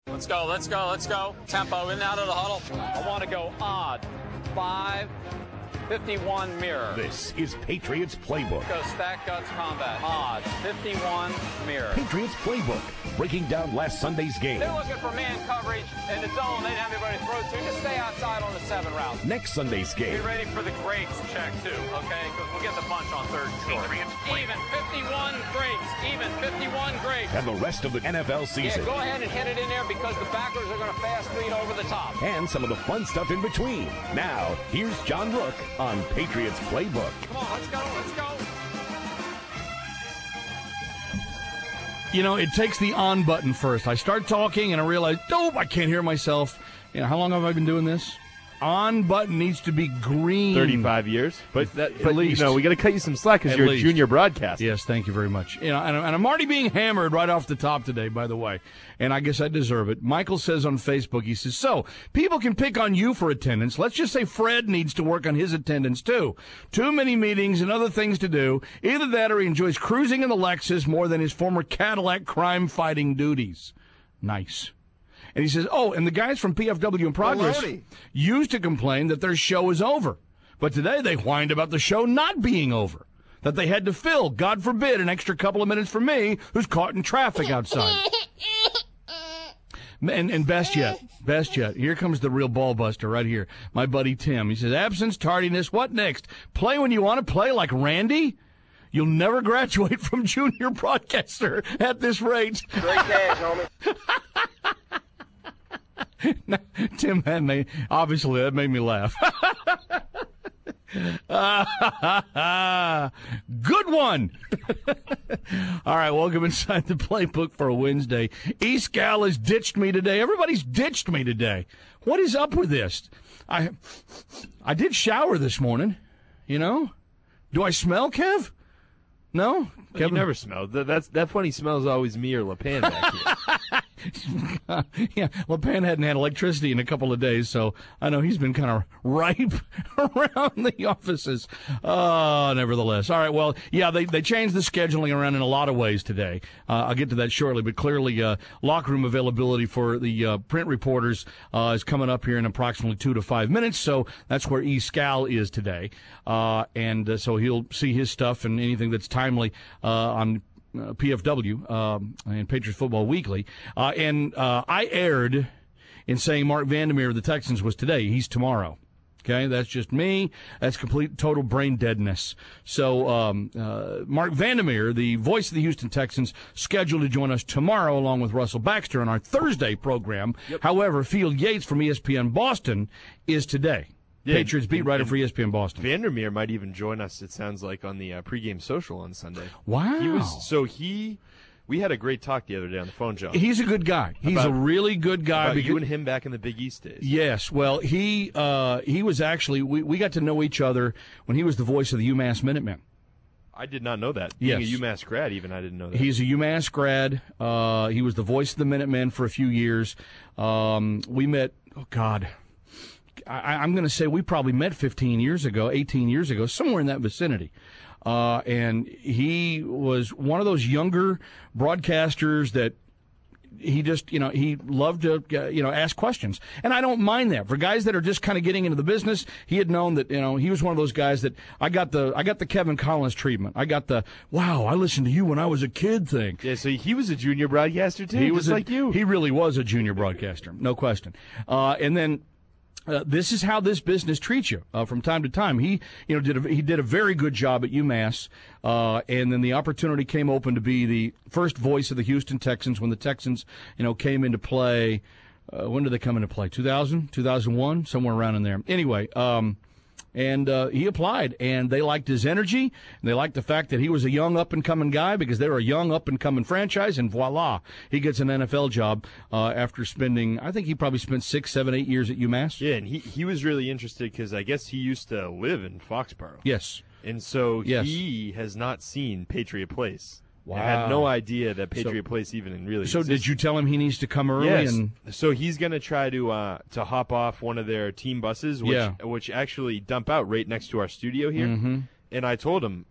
Let's go, let's go, let's go. Tempo, in and out of the huddle. I want to go odd. 5-51 mirror. This is Patriots Playbook. Go stack guts combat. Odd. 51 mirror. Patriots Playbook. Breaking down last Sunday's game. They're looking for man coverage in the zone. They didn't have anybody to throw to. Just stay outside on the 7 route. Next Sunday's game. Be ready for the grapes check, too, okay? Because we'll get the bunch on 3rd and short. Even 51 grapes. Even 51 grapes. And the rest of the NFL season. Yeah, go ahead and hit it in there because the backers are going to fast feed over the top. And some of the fun stuff in between. Now, here's John Rook on Patriots Playbook. Come on, let's go, let's go. You know, it takes the on button first. I start talking and I realize, nope, I can't hear myself. You know, how long have I been doing this? On button needs to be green. 35 years. But least. You know, we got to cut you some slack because you're a junior broadcaster. Yes, thank you very much. You know, and I'm already being hammered right off the top today, by the way. And I guess I deserve it. Michael says on Facebook, he says, so, people can pick on you for attendance. Let's just say Fred needs to work on his attendance, too. Too many meetings and other things to do. Either that or he enjoys cruising in the Lexus more than his former Cadillac crime-fighting duties. Nice. And he says, oh, and the guys from PFW in Progress used to complain that their show is over. But today they whined about the show not being over. That they had to fill, God forbid, an extra couple of minutes for me, who's caught in traffic outside. And best yet, here comes the real ball buster right here. My buddy Tim. He says, absence, tardiness, what next? Play when you want to play like Randy? You'll never graduate from junior broadcaster at this rate. Great cash, homie. Now, Tim, that made me laugh. Good one. All right, welcome inside the playbook for a Wednesday. East Gal has ditched me today. Everybody's ditched me today. What is up with this? I did shower this morning, you know. Do I smell, Kev? No? Kevin? You never smell. That funny smell is always me or LePan back here. Yeah, LePan hadn't had electricity in a couple of days, so I know he's been kind of ripe around the offices. Nevertheless. All right, well, yeah, they changed the scheduling around in a lot of ways today. I'll get to that shortly, but clearly locker room availability for the print reporters is coming up here in approximately 2 to 5 minutes, so that's where E. Scal is today. So he'll see his stuff and anything that's timely on PFW and Patriots Football Weekly. I erred in saying Mark Vandermeer of the Texans was today. He's tomorrow. Okay, that's just me. That's complete, total brain deadness. So Mark Vandermeer, the voice of the Houston Texans, scheduled to join us tomorrow along with Russell Baxter on our Thursday program. Yep. However, Field Yates from ESPN Boston is today. Yeah, Patriots beat writer for ESPN Boston. Vandermeer might even join us, it sounds like, on the pregame social on Sunday. Wow. We had a great talk the other day on the phone, John. He's a good guy. He's a really good guy. About you and him back in the Big East days. Yes. Well, he was actually, we got to know each other when he was the voice of the UMass Minutemen. I did not know that. Yes. Being a UMass grad, even, I didn't know that. He's a UMass grad. He was the voice of the Minutemen for a few years. We met, I'm going to say we probably met 18 years ago, somewhere in that vicinity. And he was one of those younger broadcasters that he just, he loved to, ask questions. And I don't mind that. For guys that are just kind of getting into the business, he had known that, he was one of those guys that I got the Kevin Collins treatment. I got the, wow, I listened to you when I was a kid thing. Yeah, so he was a junior broadcaster too, just like you. He really was a junior broadcaster, no question. And then, this is how this business treats you from time to time. He did a very good job at UMass, and then the opportunity came open to be the first voice of the Houston Texans when the Texans, came into play. When did they come into play? 2000, 2001, somewhere around in there. Anyway, and he applied, and they liked his energy, and they liked the fact that he was a young up-and-coming guy because they were a young up-and-coming franchise, and voila, he gets an NFL job after spending, I think he probably spent 6, 7, 8 years at UMass. Yeah, and he was really interested because I guess he used to live in Foxborough. Yes. And so yes. He has not seen Patriot Place. Wow. I had no idea that Patriot Place even really existed. So did you tell him he needs to come early? Yes. So he's going to try to hop off one of their team buses, which actually dump out right next to our studio here. Mm-hmm. And I told him,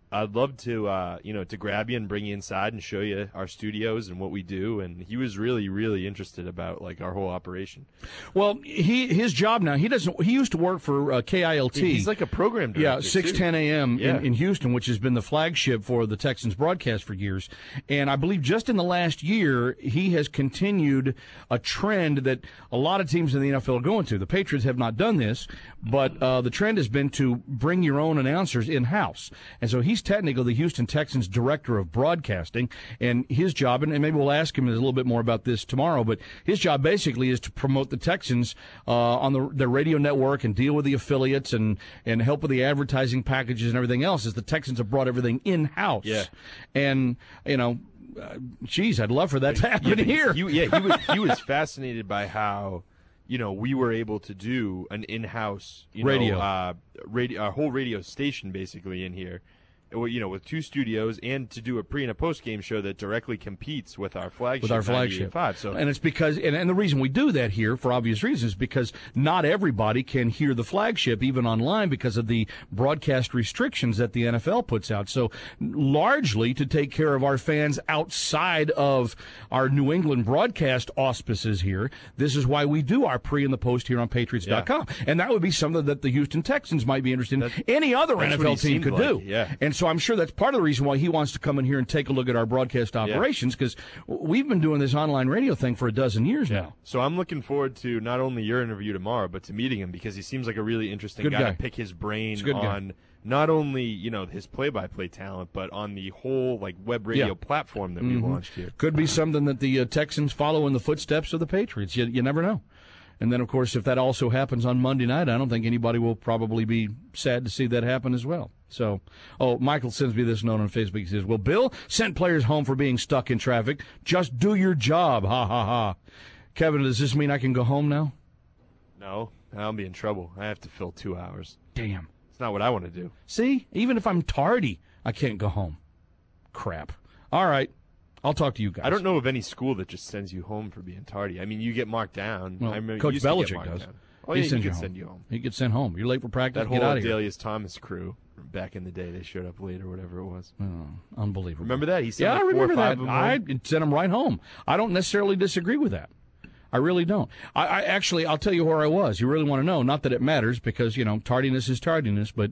I'd love to, to grab you and bring you inside and show you our studios and what we do. And he was really, really interested about like our whole operation. Well, his job now, he used to work for KILT. He's like a program director. Yeah, 6:10 a.m. Yeah. in Houston, which has been the flagship for the Texans broadcast for years. And I believe just in the last year, he has continued a trend that a lot of teams in the NFL are going to. The Patriots have not done this, but the trend has been to bring your own announcers in-house. And so he's technically the Houston Texans director of broadcasting, and his job, and maybe we'll ask him a little bit more about this tomorrow, but his job basically is to promote the Texans on their radio network and deal with the affiliates and help with the advertising packages and everything else, as the Texans have brought everything in-house. Yeah. And, geez, I'd love for that to happen here. He was fascinated by how, we were able to do an in-house radio, a whole radio station basically in here, with 2 studios, and to do a pre and a post game show that directly competes with our flagship. 98.5. So, and it's because, and the reason we do that here, for obvious reasons, because not everybody can hear the flagship even online because of the broadcast restrictions that the NFL puts out. So largely to take care of our fans outside of our New England broadcast auspices here, this is why we do our pre and the post here on Patriots.com. Yeah. And that would be something that the Houston Texans might be interested in. Any other NFL team could do. Yeah. And so I'm sure that's part of the reason why he wants to come in here and take a look at our broadcast operations, because we've been doing this online radio thing for a dozen years now. So I'm looking forward to not only your interview tomorrow, but to meeting him, because he seems like a really interesting guy to pick his brain on not only, his play-by-play talent, but on the whole web radio platform that we launched here. Could be something that the Texans follow in the footsteps of the Patriots. You never know. And then, of course, if that also happens on Monday night, I don't think anybody will probably be sad to see that happen as well. So, Michael sends me this note on Facebook. He says, well, Bill sent players home for being stuck in traffic. Just do your job. Ha, ha, ha. Kevin, does this mean I can go home now? No, I'll be in trouble. I have to fill 2 hours. Damn. It's not what I want to do. See, even if I'm tardy, I can't go home. Crap. All right. I'll talk to you guys. I don't know of any school that just sends you home for being tardy. I mean, you get marked down. Well, I remember Coach Belichick does. Down. Oh, he could send you home. He could send home. You're late for practice. That get whole out of here. Adelius Thomas crew back in the day, they showed up late or whatever it was. Oh, unbelievable. Remember that? He sent I remember 4 or 5 that. of them I home. sent him right home. I don't necessarily disagree with that. I really don't. I actually, I'll tell you where I was. You really want to know? Not that it matters, because tardiness is tardiness. But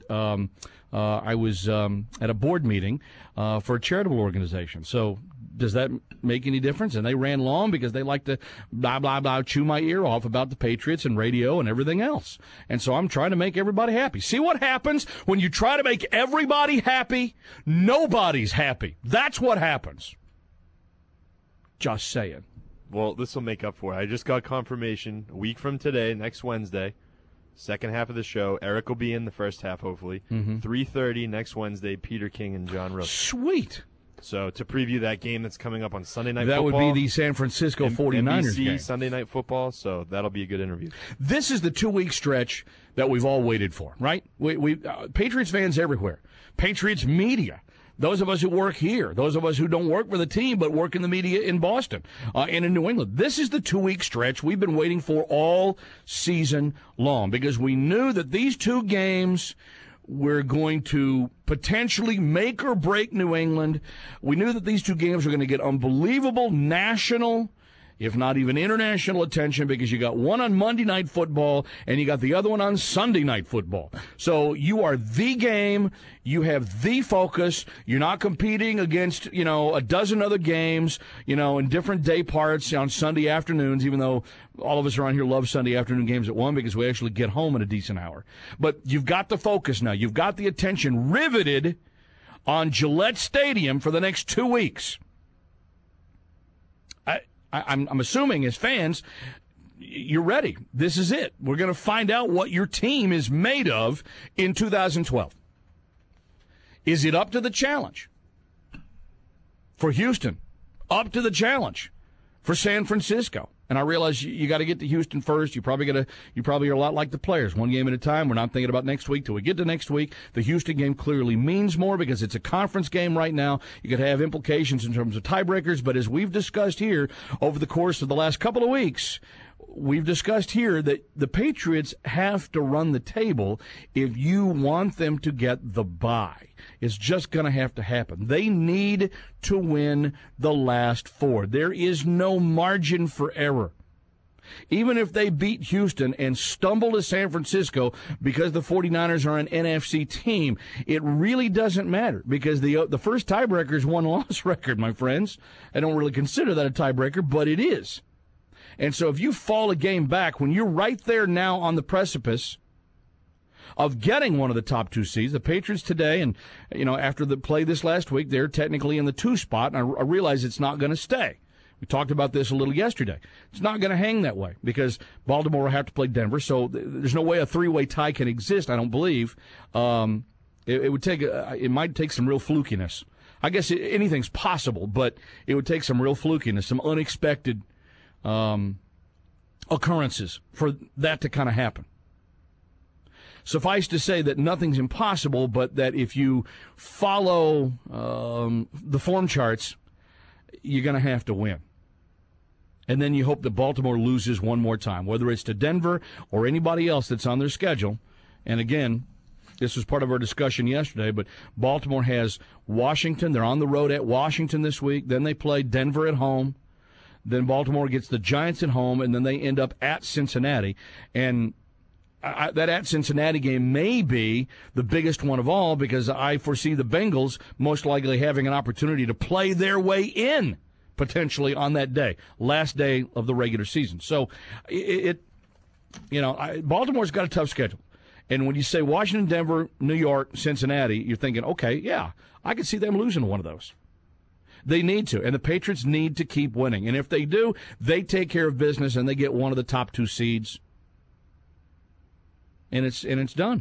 I was at a board meeting for a charitable organization. So does that make any difference? And they ran long because they like to blah blah blah chew my ear off about the Patriots and radio and everything else. And so I'm trying to make everybody happy. See what happens when you try to make everybody happy? Nobody's happy. That's what happens. Just saying. Well, this will make up for it. I just got confirmation a week from today, next Wednesday, second half of the show. Eric will be in the first half, hopefully. 3:30 next Wednesday, Peter King and John Rook. Sweet. So to preview that game that's coming up on Sunday Night Football. That would be the San Francisco 49ers NBC game. Sunday Night Football, so that'll be a good interview. This is the 2-week stretch that we've all waited for, right? We Patriots fans everywhere. Patriots media. Those of us who work here, those of us who don't work for the team but work in the media in Boston and in New England. This is the 2-week stretch we've been waiting for all season long, because we knew that these 2 games were going to potentially make or break New England. We knew that these 2 games were going to get unbelievable national, if not even international attention, because you got one on Monday Night Football and you got the other one on Sunday Night Football. So you are the game. You have the focus. You're not competing against, a dozen other games, in different day parts on Sunday afternoons, even though all of us around here love Sunday afternoon games at 1 because we actually get home in a decent hour. But you've got the focus now. You've got the attention riveted on Gillette Stadium for the next 2 weeks. I'm assuming as fans, you're ready. This is it. We're going to find out what your team is made of in 2012. Is it up to the challenge for Houston? Up to the challenge for San Francisco? And I realize you got to get to Houston first. You probably are a lot like the players, one game at a time. We're not thinking about next week till we get to next week. The Houston game clearly means more because it's a conference game right now. You could have implications in terms of tiebreakers, but as we've discussed here over the course of the last couple of weeks, we've discussed here that the Patriots have to run the table if you want them to get the bye. It's just going to have to happen. They need to win the last 4. There is no margin for error. Even if they beat Houston and stumble to San Francisco because the 49ers are an NFC team, it really doesn't matter because the first tiebreaker is 1-loss record, my friends. I don't really consider that a tiebreaker, but it is. And so if you fall a game back when you're right there now on the precipice of getting one of the top 2 seeds, the Patriots today, and after the play this last week, they're technically in the 2 spot, and I realize it's not going to stay. We talked about this a little yesterday. It's not going to hang that way because Baltimore will have to play Denver, so there's no way a 3-way tie can exist, I don't believe. It might take some real flukiness. I guess anything's possible, but it would take some real flukiness, some unexpected occurrences for that to kind of happen. Suffice to say that nothing's impossible, but that if you follow the form charts, you're going to have to win. And then you hope that Baltimore loses one more time, whether it's to Denver or anybody else that's on their schedule. And again, this was part of our discussion yesterday, but Baltimore has Washington. They're on the road at Washington this week. Then they play Denver at home. Then Baltimore gets the Giants at home, and then they end up at Cincinnati. And that at Cincinnati game may be the biggest one of all because I foresee the Bengals most likely having an opportunity to play their way in potentially on that day, last day of the regular season. So Baltimore's got a tough schedule. And when you say Washington, Denver, New York, Cincinnati, you're thinking, okay, yeah, I could see them losing one of those. They need to, and the Patriots need to keep winning. And if they do, they take care of business and they get one of the top 2 seeds. And it's done.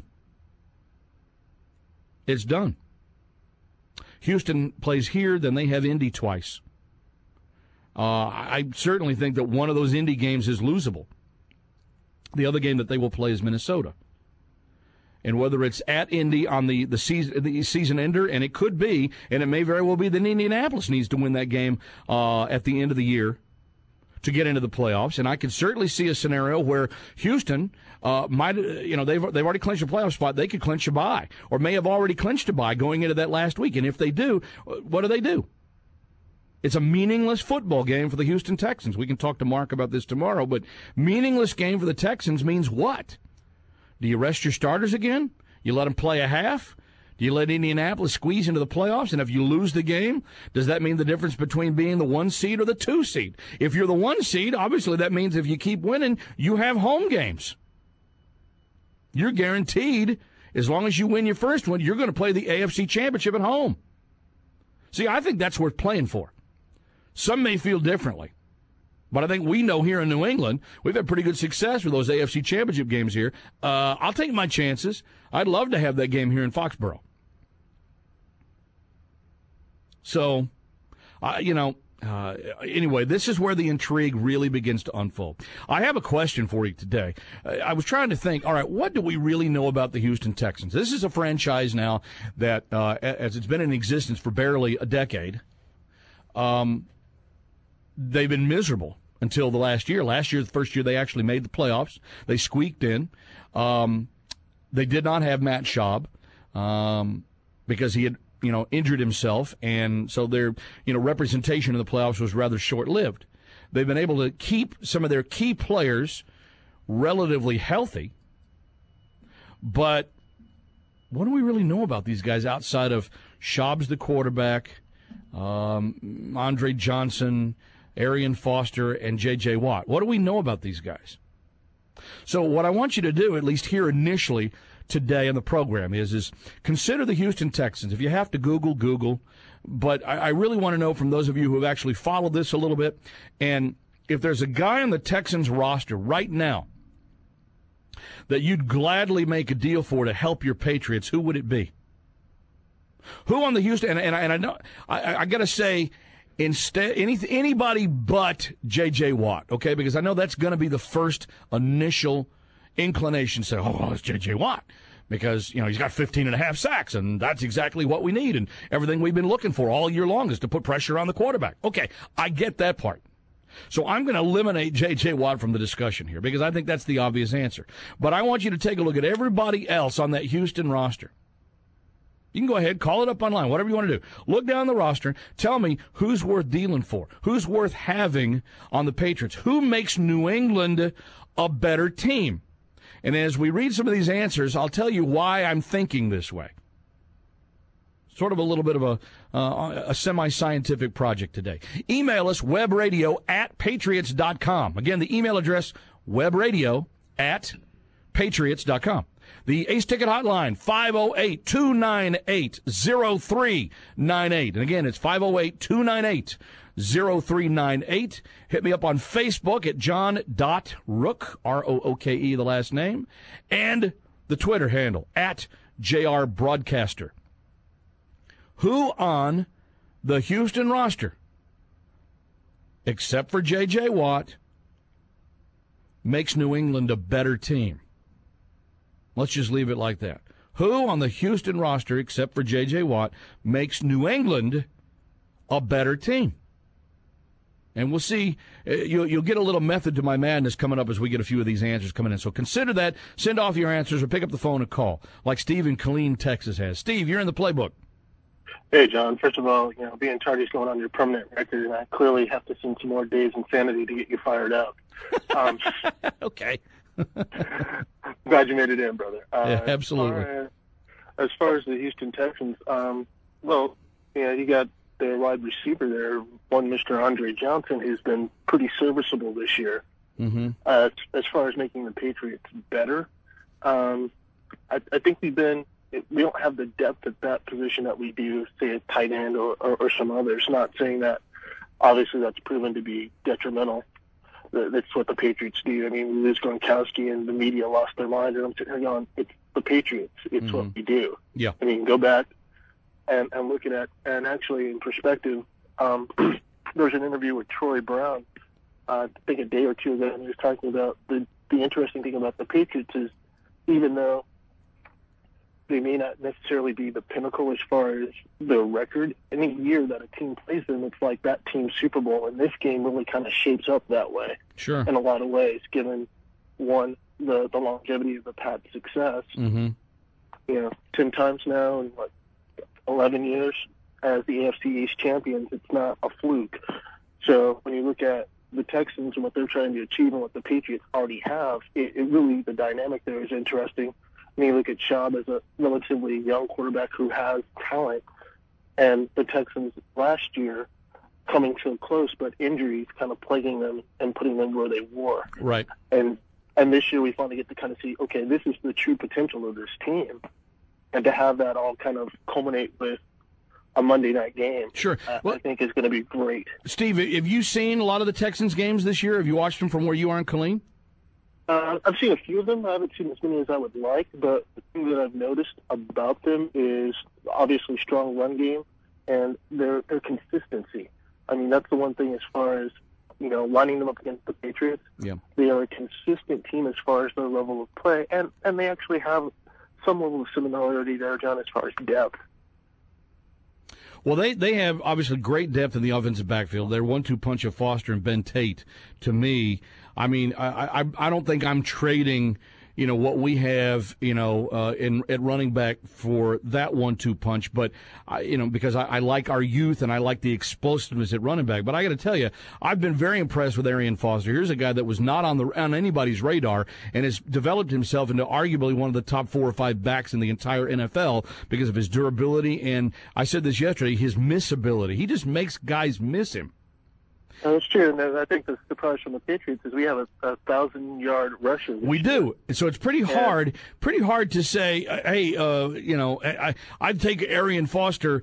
It's done. Houston plays here, then they have Indy twice. I certainly think that one of those Indy games is losable. The other game that they will play is Minnesota. And whether it's at Indy on the season ender, and it could be, and it may very well be that Indianapolis needs to win that game at the end of the year to get into the playoffs. And I could certainly see a scenario where Houston might, they've already clinched a playoff spot. They could clinch a bye, or may have already clinched a bye going into that last week. And if they do, what do? It's a meaningless football game for the Houston Texans. We can talk to Mark about this tomorrow, but meaningless game for the Texans means what? Do you rest your starters again? You let them play a half? Do you let Indianapolis squeeze into the playoffs? And if you lose the game, does that mean the difference between being the 1 seed or the 2 seed? If you're the 1 seed, obviously that means if you keep winning, you have home games. You're guaranteed, as long as you win your first one, you're going to play the AFC Championship at home. See, I think that's worth playing for. Some may feel differently. But I think we know here in New England, we've had pretty good success with those AFC Championship games here. I'll take my chances. I'd love to have that game here in Foxborough. So, anyway, this is where the intrigue really begins to unfold. I have a question for you today. I was trying to think, all right, what do we really know about the Houston Texans? This is a franchise now that, as it's been in existence for barely a decade, they've been miserable until the last year. Last year, the first year they actually made the playoffs. They squeaked in. They did not have Matt Schaub because he had, injured himself, and so their, representation in the playoffs was rather short-lived. They've been able to keep some of their key players relatively healthy, but what do we really know about these guys outside of Schaub's the quarterback, Andre Johnson, Arian Foster, and J.J. Watt? What do we know about these guys? So what I want you to do, at least here initially today in the program, is consider the Houston Texans. If you have to Google. But I really want to know from those of you who have actually followed this a little bit, and if there's a guy on the Texans roster right now that you'd gladly make a deal for to help your Patriots, who would it be? Who on the Houston, and I know, I got to say, instead, anybody but J.J. Watt, okay? Because I know that's going to be the first initial inclination to say, oh, it's J.J. Watt. Because, he's got 15 and a half sacks, and that's exactly what we need. And everything we've been looking for all year long is to put pressure on the quarterback. Okay, I get that part. So I'm going to eliminate J.J. Watt from the discussion here because I think that's the obvious answer. But I want you to take a look at everybody else on that Houston roster. You can go ahead, call it up online, whatever you want to do. Look down the roster, tell me who's worth dealing for, who's worth having on the Patriots, who makes New England a better team. And as we read some of these answers, I'll tell you why I'm thinking this way. Sort of a little bit of a semi-scientific project today. Email us, webradio@patriots.com. Again, the email address, webradio@patriots.com. The Ace Ticket Hotline, 508-298-0398. And again, it's 508-298-0398. Hit me up on Facebook at john.rook, R-O-O-K-E, the last name, and the Twitter handle, @JRBroadcaster. Who on the Houston roster, except for J.J. Watt, makes New England a better team? Let's just leave it like that. Who on the Houston roster, except for J.J. Watt, makes New England a better team? And we'll see. You'll get a little method to my madness coming up as we get a few of these answers coming in. So consider that. Send off your answers or pick up the phone and call, like Steve in Killeen, Texas has. Steve, you're in the playbook. Hey, John. First of all, being Tardy's going on your permanent record, and I clearly have to send some more days insanity to get you fired up. Okay. Glad you made it in, brother. Yeah, absolutely. As far as the Houston Texans, you got their wide receiver there, one Mr. Andre Johnson, who's been pretty serviceable this year. Mm-hmm. As far as making the Patriots better, I think we don't have the depth at that position that we do, say, a tight end or some others. Not saying that, obviously, that's proven to be detrimental. That's what the Patriots do. I mean, we lose Gronkowski and the media lost their mind, and I'm sitting here going, it's the Patriots. It's what we do. Yeah. I mean, go back and look at it. And actually, in perspective, there was an interview with Troy Brown, I think a day or two ago, and he was talking about the interesting thing about the Patriots is even though they may not necessarily be the pinnacle as far as the record, any year that a team plays them, it's like that team's Super Bowl, and this game really kind of shapes up that way. Sure. In a lot of ways, given, one, the longevity of the Pats' success. Mm-hmm. 10 times now in, 11 years as the AFC East champions, it's not a fluke. So when you look at the Texans and what they're trying to achieve and what the Patriots already have, it really, the dynamic there is interesting. When you look at Schaub as a relatively young quarterback who has talent, and the Texans last year coming so close, but injuries kind of plaguing them and putting them where they were. Right. And this year we finally get to kind of see, okay, this is the true potential of this team. And to have that all kind of culminate with a Monday night game, sure, I think is going to be great. Steve, have you seen a lot of the Texans games this year? Have you watched them from where you are in Killeen? I've seen a few of them. I haven't seen as many as I would like, but the thing that I've noticed about them is obviously strong run game and their consistency. I mean, that's the one thing as far as, lining them up against the Patriots. Yeah. They are a consistent team as far as their level of play, and they actually have some level of similarity there, John, as far as depth. Well, they have obviously great depth in the offensive backfield. Their 1-2 punch of Foster and Ben Tate, to me, I mean, I don't think I'm trading, what we have, at running back for that 1-2 punch. But, because I like our youth and I like the explosiveness at running back. But I got to tell you, I've been very impressed with Arian Foster. Here's a guy that was not on anybody's radar and has developed himself into arguably one of the top 4 or 5 backs in the entire NFL because of his durability. And I said this yesterday, his missability. He just makes guys miss him. That's true, and I think the surprise from the Patriots is we have a 1,000-yard rusher. We do, so it's pretty hard to say, hey, I'd take Arian Foster,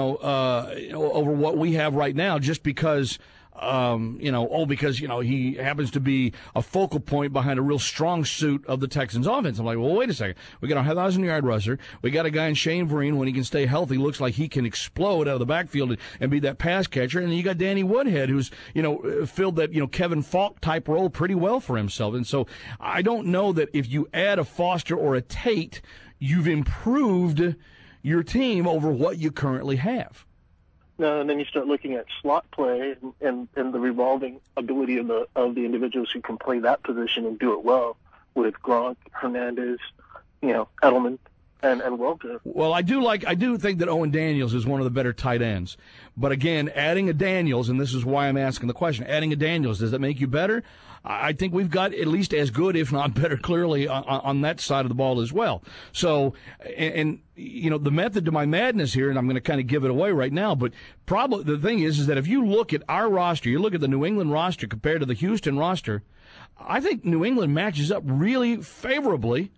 over what we have right now, just because. Because he happens to be a focal point behind a real strong suit of the Texans offense. I'm like, well, wait a second. We got a 1,000-yard rusher. We got a guy in Shane Vereen, when he can stay healthy, looks like he can explode out of the backfield and be that pass catcher. And then you got Danny Woodhead, who's, filled that, Kevin Falk type role pretty well for himself. And so I don't know that if you add a Foster or a Tate, you've improved your team over what you currently have. No, and then you start looking at slot play and the revolving ability of the individuals who can play that position and do it well with Gronk, Hernandez, Edelman. and Welker. Well, I do think that Owen Daniels is one of the better tight ends. But again, adding a Daniels, and this is why I'm asking the question, adding a Daniels, does that make you better? I think we've got at least as good, if not better, clearly on that side of the ball as well. So, and you know, the method to my madness here, and I'm going to kind of give it away right now, but probably the thing is that if you look at our roster, you look at the New England roster compared to the Houston roster, I think New England matches up really favorably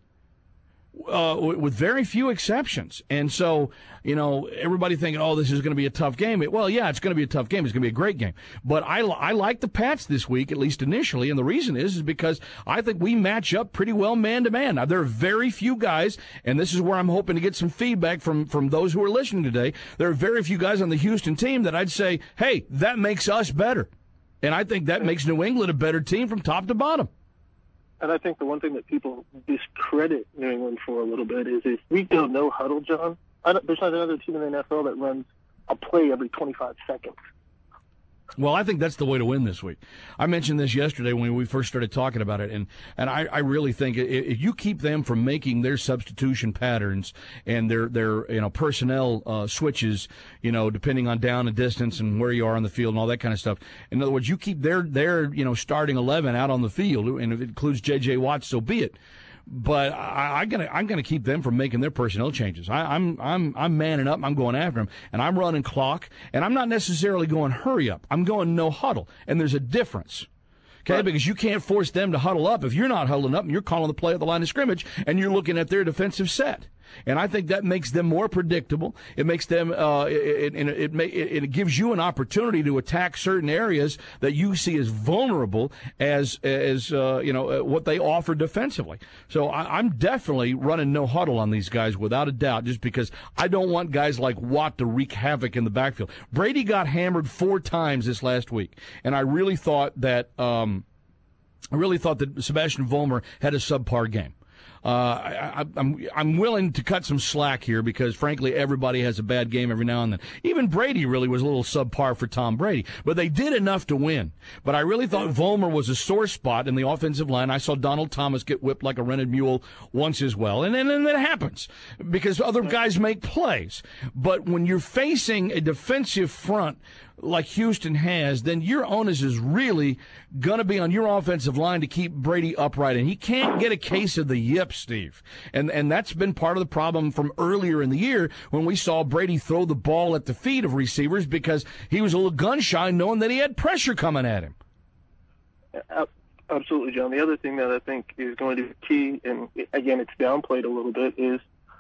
with very few exceptions. And so, you know, everybody thinking, oh, this is going to be a tough game. Well, yeah, it's going to be a tough game. It's going to be a great game. But I like the Pats this week, at least initially, and the reason is because I think we match up pretty well man-to-man. Now, there are very few guys, and this is where I'm hoping to get some feedback from those who are listening today. There are very few guys on the Houston team that I'd say, hey, that makes us better. And I think that makes New England a better team from top to bottom. And I think the one thing that people discredit New England for a little bit is if we go no huddle, John, there's not another team in the NFL that runs a play every 25 seconds. Well, I think that's the way to win this week. I mentioned this yesterday when we first started talking about it, and I really think if you keep them from making their substitution patterns and their personnel switches, depending on down and distance and where you are on the field and all that kind of stuff. In other words, you keep their starting 11 out on the field, and if it includes J.J. Watt, so be it. But I'm gonna keep them from making their personnel changes. I'm manning up. I'm going after them, and I'm running clock. And I'm not necessarily going hurry up. I'm going no huddle. And there's a difference, okay? Right. Because you can't force them to huddle up if you're not huddling up and you're calling the play at the line of scrimmage and you're looking at their defensive set. And I think that makes them more predictable. It makes them, it gives you an opportunity to attack certain areas that you see as vulnerable as what they offer defensively. So I'm definitely running no huddle on these guys without a doubt, just because I don't want guys like Watt to wreak havoc in the backfield. Brady got hammered 4 times this last week, and I really thought that Sebastian Vollmer had a subpar game. I'm willing to cut some slack here because, frankly, everybody has a bad game every now and then. Even Brady really was a little subpar for Tom Brady, but they did enough to win. But I really thought Vollmer was a sore spot in the offensive line. I saw Donald Thomas get whipped like a rented mule once as well, and then that happens because other guys make plays. But when you're facing a defensive front like Houston has, then your onus is really going to be on your offensive line to keep Brady upright. And he can't get a case of the yips, Steve. And that's been part of the problem from earlier in the year when we saw Brady throw the ball at the feet of receivers because he was a little gun-shy knowing that he had pressure coming at him. Absolutely, John. The other thing that I think is going to be key, and again, it's downplayed a little bit, is,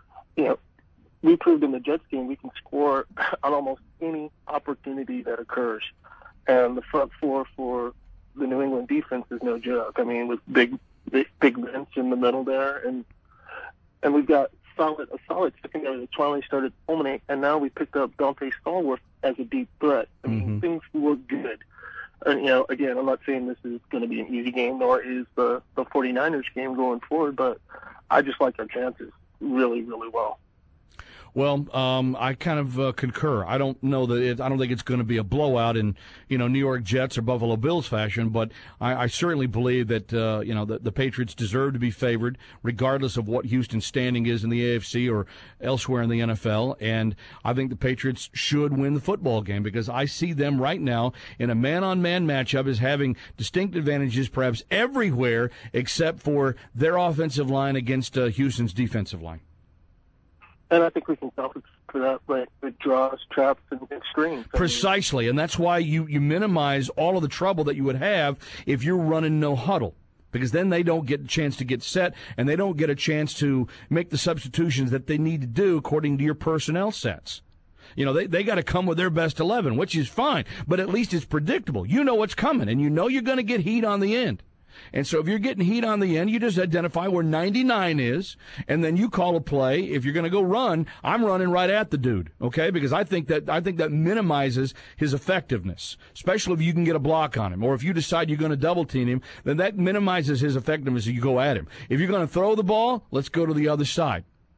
we proved in the Jets game we can score on almost any opportunity that occurs. And the front four for the New England defense is no joke. I mean, with big bench in the middle there, and we've got a solid secondary that's finally started to culminate, and now we picked up Dante Stallworth as a deep threat. I mean, things look good. And, again, I'm not saying this is going to be an easy game, nor is the 49ers game going forward, but I just like our chances really, really well. Well, I kind of concur. I don't know I don't think it's going to be a blowout in, New York Jets or Buffalo Bills fashion, but I certainly believe that, the Patriots deserve to be favored regardless of what Houston's standing is in the AFC or elsewhere in the NFL. And I think the Patriots should win the football game because I see them right now in a man-on-man matchup as having distinct advantages perhaps everywhere except for their offensive line against Houston's defensive line. And I think we can compensate for that with draws, traps, and screens. Precisely, and that's why you minimize all of the trouble that you would have if you're running no huddle, because then they don't get a chance to get set, and they don't get a chance to make the substitutions that they need to do according to your personnel sets. They got to come with their best 11, which is fine, but at least it's predictable. You know what's coming, and you know you're going to get heat on the end. And so if you're getting heat on the end, you just identify where 99 is, and then you call a play. If you're going to go run, I'm running right at the dude, okay? Because I think that minimizes his effectiveness, especially if you can get a block on him. Or if you decide you're going to double team him, then that minimizes his effectiveness if you go at him. If you're going to throw the ball, let's go to the other side.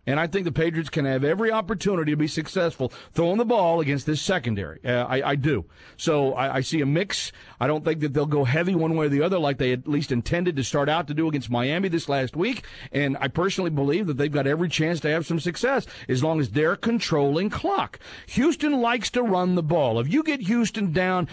And I think the Patriots can have every opportunity to be successful throwing the ball against this secondary. I do. So I see a mix. I don't think that they'll go heavy one way or the other like they at least intended to start out to do against Miami this last week. And I personally believe that they've got every chance to have some success as long as they're controlling clock. Houston likes to run the ball. If you get Houston down,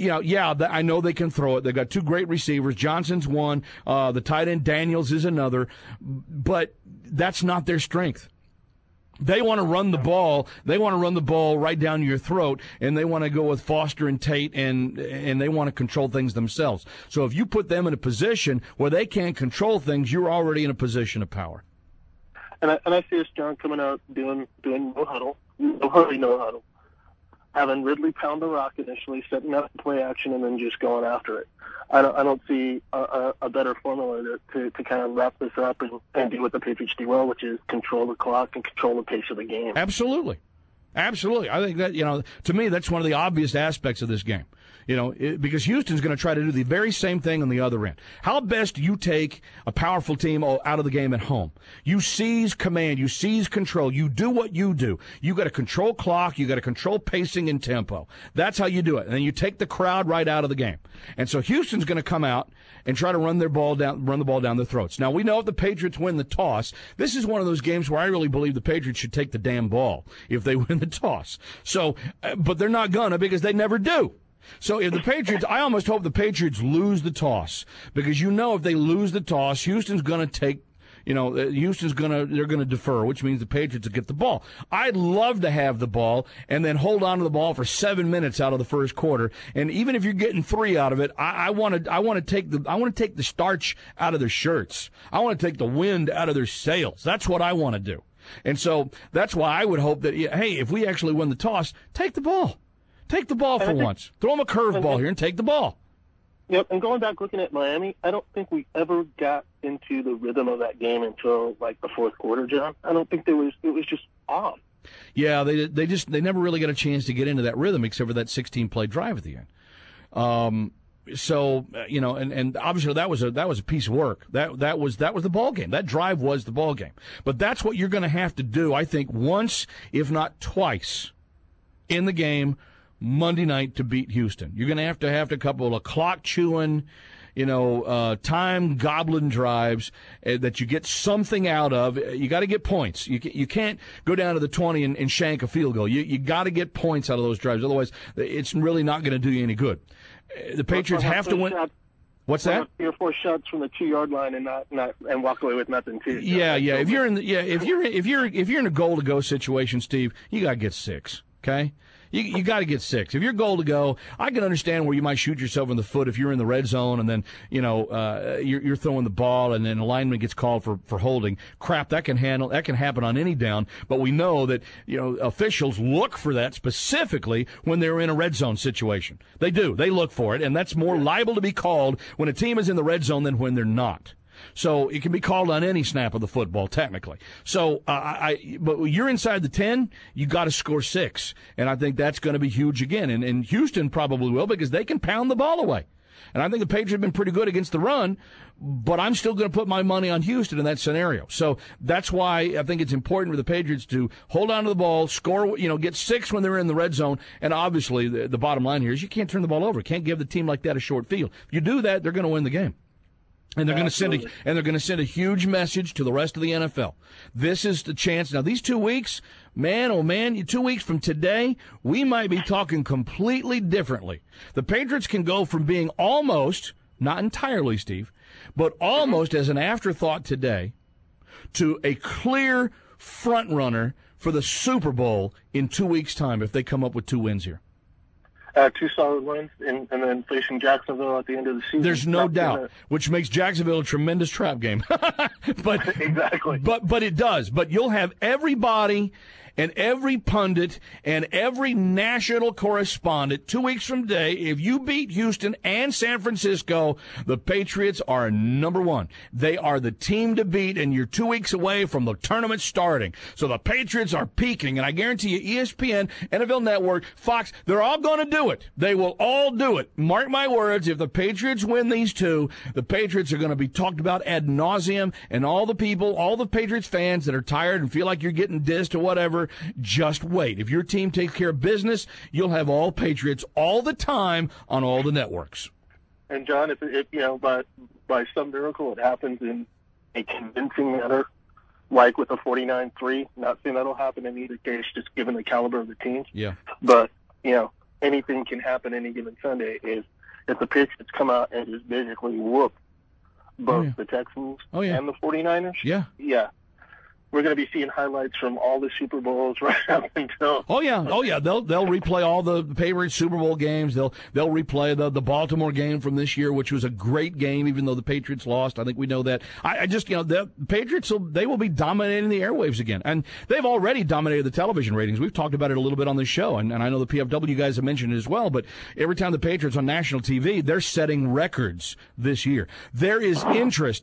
I know they can throw it. They've got two great receivers. Johnson's one. The tight end Daniels is another. But that's not their strength. They want to run the ball. They want to run the ball right down your throat, and they want to go with Foster and Tate, and they want to control things themselves. So if you put them in a position where they can't control things, you're already in a position of power. And I see us, John, coming out doing no huddle, no huddle, having Ridley pound the rock initially, setting up play action, and then just going after it. I don't see a better formula to kind of wrap this up and do what the Patriots do well, which is control the clock and control the pace of the game. Absolutely. I think that, to me, that's one of the obvious aspects of this game. Because Houston's going to try to do the very same thing on the other end. How best do you take a powerful team out of the game at home? You seize command. You seize control. You do what you do. You got to control clock. You got to control pacing and tempo. That's how you do it. And then you take the crowd right out of the game. And so Houston's going to come out and try to run the ball down their throats. Now, we know if the Patriots win the toss, this is one of those games where I really believe the Patriots should take the damn ball if they win the toss. So, but they're not gonna because they never do. So if the Patriots, I almost hope the Patriots lose the toss because if they lose the toss, Houston's going to take, they're going to defer, which means the Patriots will get the ball. I'd love to have the ball and then hold on to the ball for 7 minutes out of the first quarter. And even if you're getting 3 out of it, I want to take the starch out of their shirts. I want to take the wind out of their sails. That's what I want to do. And so that's why I would hope that, hey, if we actually win the toss, take the ball. Take the ball for once. Throw them a curveball here and take the ball. Yep, and going back looking at Miami, I don't think we ever got into the rhythm of that game until like the fourth quarter, John. I don't think it was just off. Yeah, they never really got a chance to get into that rhythm except for that 16-play drive at the end. So and obviously that was a piece of work. That was the ball game. That drive was the ball game. But that's what you're going to have to do, I think, once, if not twice, in the game Monday night to beat Houston. You're going to have a couple of clock-chewing, time goblin drives that you get something out of. You got to get points. You can't go down to the 20 and shank a field goal. You got to get points out of those drives. Otherwise, it's really not going to do you any good. The Patriots have to win. What's that? 3 or 4 shots from the 2-yard line and walk away with nothing too. Yeah. If you're in a goal to go situation, Steve, you got to get 6. Okay. You got to get 6. If you're goal to go, I can understand where you might shoot yourself in the foot if you're in the red zone and then, you're throwing the ball and then a lineman gets called for holding. Crap, that can happen on any down. But we know that, officials look for that specifically when they're in a red zone situation. They do. They look for it, and that's more liable to be called when a team is in the red zone than when they're not. So it can be called on any snap of the football, technically. So, but you're inside the 10, you got to score 6. And I think that's going to be huge again. And Houston probably will because they can pound the ball away. And I think the Patriots have been pretty good against the run, but I'm still going to put my money on Houston in that scenario. So that's why I think it's important for the Patriots to hold on to the ball, score, get 6 when they're in the red zone. And obviously the bottom line here is you can't turn the ball over. You can't give the team like that a short field. If you do that, they're going to win the game. And they're going to send a huge message to the rest of the NFL. This is the chance. Now, these 2 weeks, man, oh man, 2 weeks from today, we might be talking completely differently. The Patriots can go from being almost, not entirely, Steve, but almost as an afterthought today to a clear front runner for the Super Bowl in 2 weeks' time if they come up with 2 wins here. 2 solid wins, and then facing Jacksonville at the end of the season. There's no doubt, which makes Jacksonville a tremendous trap game. But exactly. But it does. But you'll have everybody and every pundit and every national correspondent 2 weeks from today, if you beat Houston and San Francisco, the Patriots are number one. They are the team to beat, and you're 2 weeks away from the tournament starting. So the Patriots are peaking, and I guarantee you ESPN, NFL Network, Fox, they're all going to do it. They will all do it. Mark my words, if the Patriots win these two, the Patriots are going to be talked about ad nauseum, and all the people, all the Patriots fans that are tired and feel like you're getting dissed or whatever, just wait. If your team takes care of business, you'll have all Patriots all the time on all the networks. And John, if you know, by some miracle it happens in a convincing manner, like with a 49-3, not saying that'll happen in either case, just given the caliber of the teams. Yeah. But, you know, anything can happen any given Sunday if the Patriots come out and just basically whoop both the Texans and the 49ers. Yeah. Yeah. We're going to be seeing highlights from all the Super Bowls right up until. Oh yeah. They'll replay all the Patriots Super Bowl games. They'll replay the Baltimore game from this year, which was a great game, even though the Patriots lost. I think we know that. I just, you know, the Patriots will be dominating the airwaves again, and they've already dominated the television ratings. We've talked about it a little bit on this show, and I know the PFW guys have mentioned it as well. But every time the Patriots on national TV, they're setting records this year. There is interest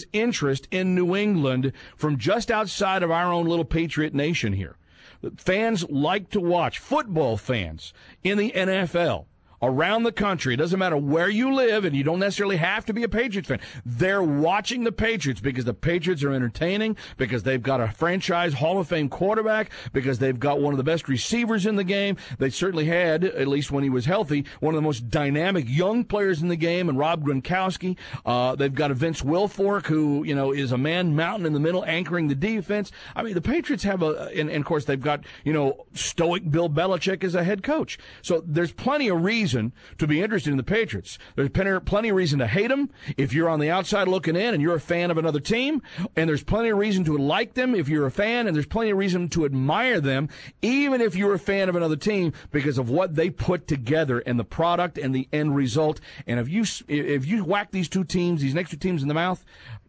in New England from just outside of our own little Patriot nation here. Fans like to watch, football fans in the NFL around the country. It doesn't matter where you live, and you don't necessarily have to be a Patriots fan. They're watching the Patriots because the Patriots are entertaining, because they've got a franchise Hall of Fame quarterback, because they've got one of the best receivers in the game. They certainly had, at least when he was healthy, one of the most dynamic young players in the game, and Rob Gronkowski. They've got a Vince Wilfork, who, you know, is a man mountain in the middle anchoring the defense. I mean, the Patriots have and of course, they've got, you know, stoic Bill Belichick as a head coach. So there's plenty of reason to be interested in the Patriots. There's plenty of reason to hate them if you're on the outside looking in and you're a fan of another team, and there's plenty of reason to like them if you're a fan, and there's plenty of reason to admire them even if you're a fan of another team because of what they put together and the product and the end result. And if you whack these next two teams in the mouth,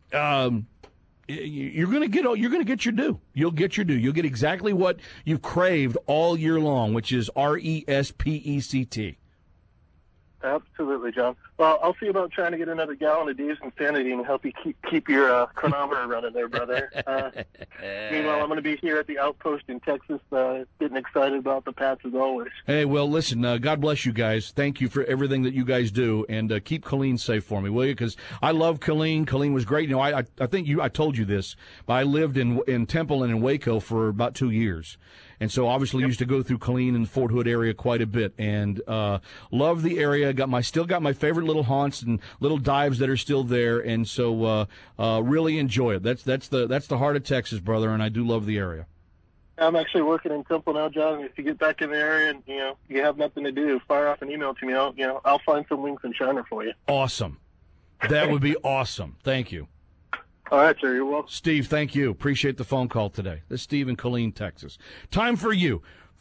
you're going to get your due. You'll get your due. You'll get exactly what you've craved all year long, which is RESPECT. Absolutely, John. Well, I'll see about trying to get another gallon of Dave's Insanity and help you keep your chronometer running there, brother. Meanwhile, I'm going to be here at the Outpost in Texas, getting excited about the Pats as always. Hey, well, listen, God bless you guys. Thank you for everything that you guys do, and keep Colleen safe for me, will you? Because I love Colleen. Colleen was great. You know, I think I told you this, but I lived in Temple and in Waco for about 2 years. And so obviously used to go through Killeen and the Fort Hood area quite a bit, and love the area. Still got my favorite little haunts and little dives that are still there, and so really enjoy it. That's the heart of Texas, brother, and I do love the area. I'm actually working in Temple now, John. If you get back in the area and you have nothing to do, fire off an email to me. I'll find some links and Shiner for you. Awesome. That would be awesome. Thank you. All right, sir. You're welcome. Steve, thank you. Appreciate the phone call today. This is Steve in Killeen, Texas. Time for you.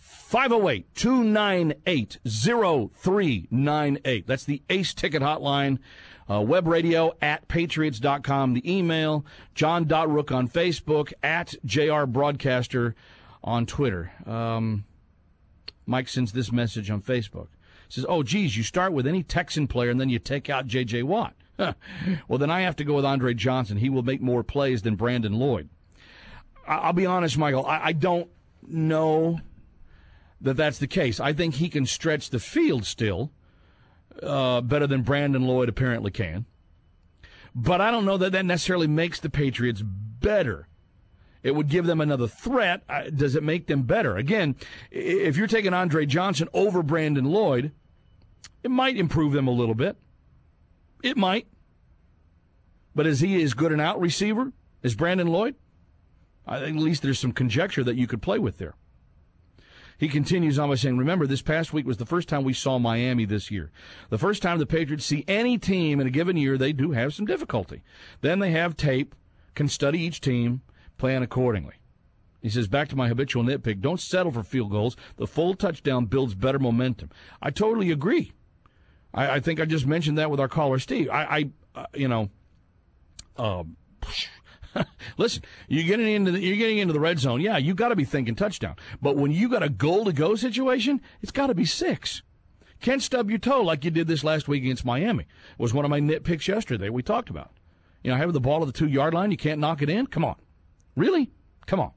508-298-0398. That's the Ace Ticket Hotline. Web radio at patriots.com. The email, john.rook on Facebook, at JR Broadcaster on Twitter. Mike sends this message on Facebook. He says, oh, geez, you start with any Texan player and then you take out J.J. Watt. Well, then I have to go with Andre Johnson. He will make more plays than Brandon Lloyd. I'll be honest, Michael, I don't know that that's the case. I think he can stretch the field still better than Brandon Lloyd apparently can. But I don't know that necessarily makes the Patriots better. It would give them another threat. Does it make them better? Again, if you're taking Andre Johnson over Brandon Lloyd, it might improve them a little bit. It might. But is he as good an out receiver as Brandon Lloyd? I think at least there's some conjecture that you could play with there. He continues on by saying, remember, this past week was the first time we saw Miami this year. The first time the Patriots see any team in a given year, they do have some difficulty. Then they have tape, can study each team, plan accordingly. He says, back to my habitual nitpick, don't settle for field goals. The full touchdown builds better momentum. I totally agree. I think I just mentioned that with our caller, Steve. Listen, you're getting into the red zone. Yeah, you got to be thinking touchdown. But when you got a goal-to-go situation, it's got to be 6. Can't stub your toe like you did this last week against Miami. It was one of my nitpicks yesterday we talked about. Having the ball at the 2-yard line, you can't knock it in? Come on. Really? Come on.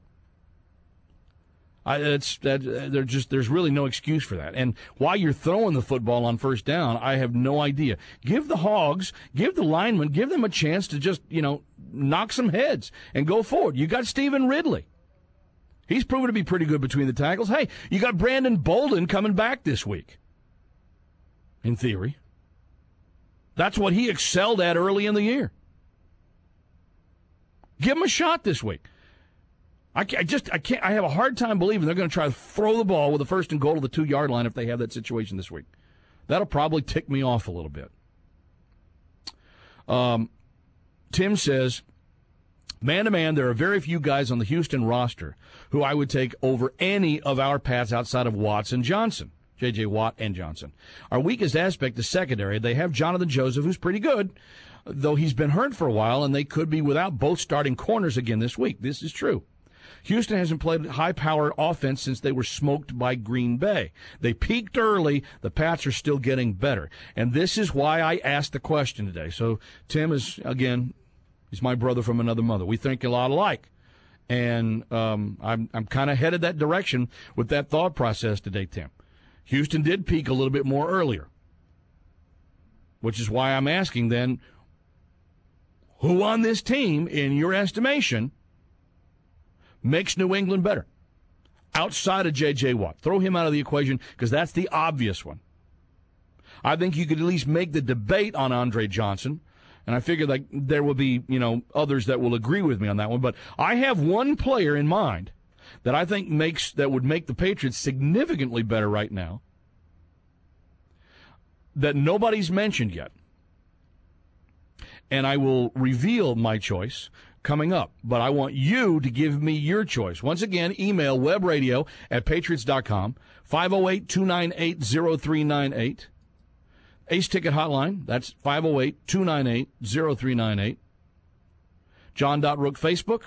There's really no excuse for that. And while you're throwing the football on first down, I have no idea. Give the Hogs, give the linemen, give them a chance to just, knock some heads and go forward. You got Stephen Ridley. He's proven to be pretty good between the tackles. Hey, you got Brandon Bolden coming back this week, in theory. That's what he excelled at early in the year. Give him a shot this week. I can't. I have a hard time believing they're going to try to throw the ball with a 1st and goal to the 2-yard line if they have that situation this week. That'll probably tick me off a little bit. Tim says, man to man, there are very few guys on the Houston roster who I would take over any of our Pats outside of Watts and Johnson. J.J. Watt and Johnson. Our weakest aspect is secondary. They have Jonathan Joseph, who's pretty good, though he's been hurt for a while, and they could be without both starting corners again this week. This is true. Houston hasn't played high-powered offense since they were smoked by Green Bay. They peaked early. The Pats are still getting better. And this is why I asked the question today. So Tim is, again, he's my brother from another mother. We think a lot alike. And I'm kind of headed that direction with that thought process today, Tim. Houston did peak a little bit more earlier, which is why I'm asking then, who on this team, in your estimation, makes New England better outside of J.J. Watt? Throw him out of the equation because that's the obvious one. I think you could at least make the debate on Andre Johnson, and I figure like there will be, others that will agree with me on that one. But I have one player in mind that I think would make the Patriots significantly better right now that nobody's mentioned yet. And I will reveal my choice coming up, but I want you to give me your choice. Once again, email webradio@patriots.com, 508-298-0398. Ace Ticket Hotline, that's 508-298-0398. John.Rook Facebook,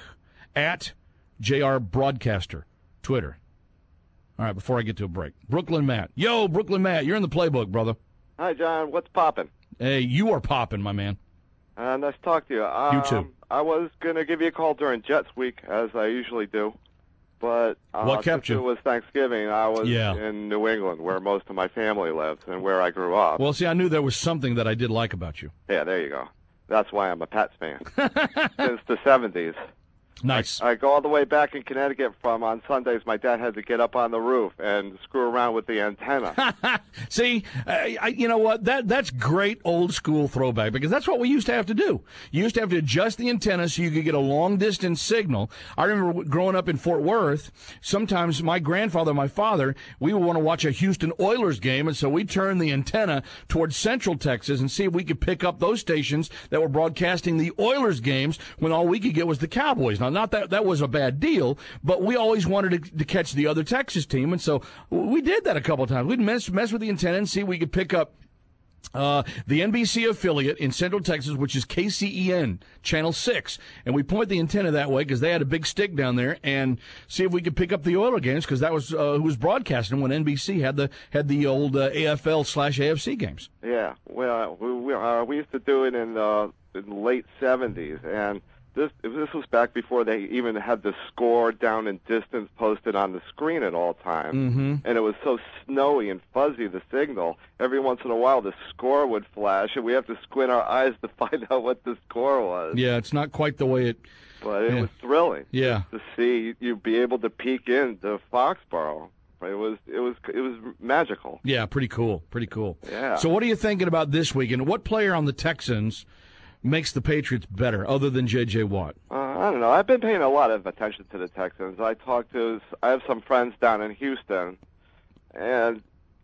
@JR Broadcaster, Twitter. All right, before I get to a break, Brooklyn Matt. Yo, Brooklyn Matt, you're in the playbook, brother. Hi, John. What's poppin'? Hey, you are poppin', my man. Nice to talk to you. You too. I was going to give you a call during Jets week, as I usually do. But what kept you? It was Thanksgiving. I was in New England, where most of my family lives and where I grew up. Well, see, I knew there was something that I did like about you. Yeah, there you go. That's why I'm a Pats fan. Since the 70s. Nice. I go all the way back in Connecticut from on Sundays. My dad had to get up on the roof and screw around with the antenna. See, you know what? That's great old school throwback because that's what we used to have to do. You used to have to adjust the antenna so you could get a long distance signal. I remember growing up in Fort Worth, sometimes my grandfather and my father, we would want to watch a Houston Oilers game, and so we'd turn the antenna towards Central Texas and see if we could pick up those stations that were broadcasting the Oilers games when all we could get was the Cowboys. Now, not that was a bad deal, but we always wanted to catch the other Texas team, and so we did that a couple of times. We'd mess with the antenna and see if we could pick up the NBC affiliate in Central Texas, which is KCEN, Channel 6. And we point the antenna that way because they had a big stick down there and see if we could pick up the Oilers games because that was who was broadcasting when NBC had the old AFL/AFC games. Yeah, well, we used to do it in the late 70s, and this was back before they even had the score down in distance posted on the screen at all times. Mm-hmm. And it was so snowy and fuzzy, the signal. Every once in a while, the score would flash, and we have to squint our eyes to find out what the score was. Yeah, it's not quite the way it... But it was thrilling. Yeah. To see you be able to peek into Foxborough. It was magical. Yeah, pretty cool. Yeah. So what are you thinking about this week, and what player on the Texans makes the Patriots better, other than J.J. Watt? I don't know. I've been paying a lot of attention to the Texans. I have some friends down in Houston, and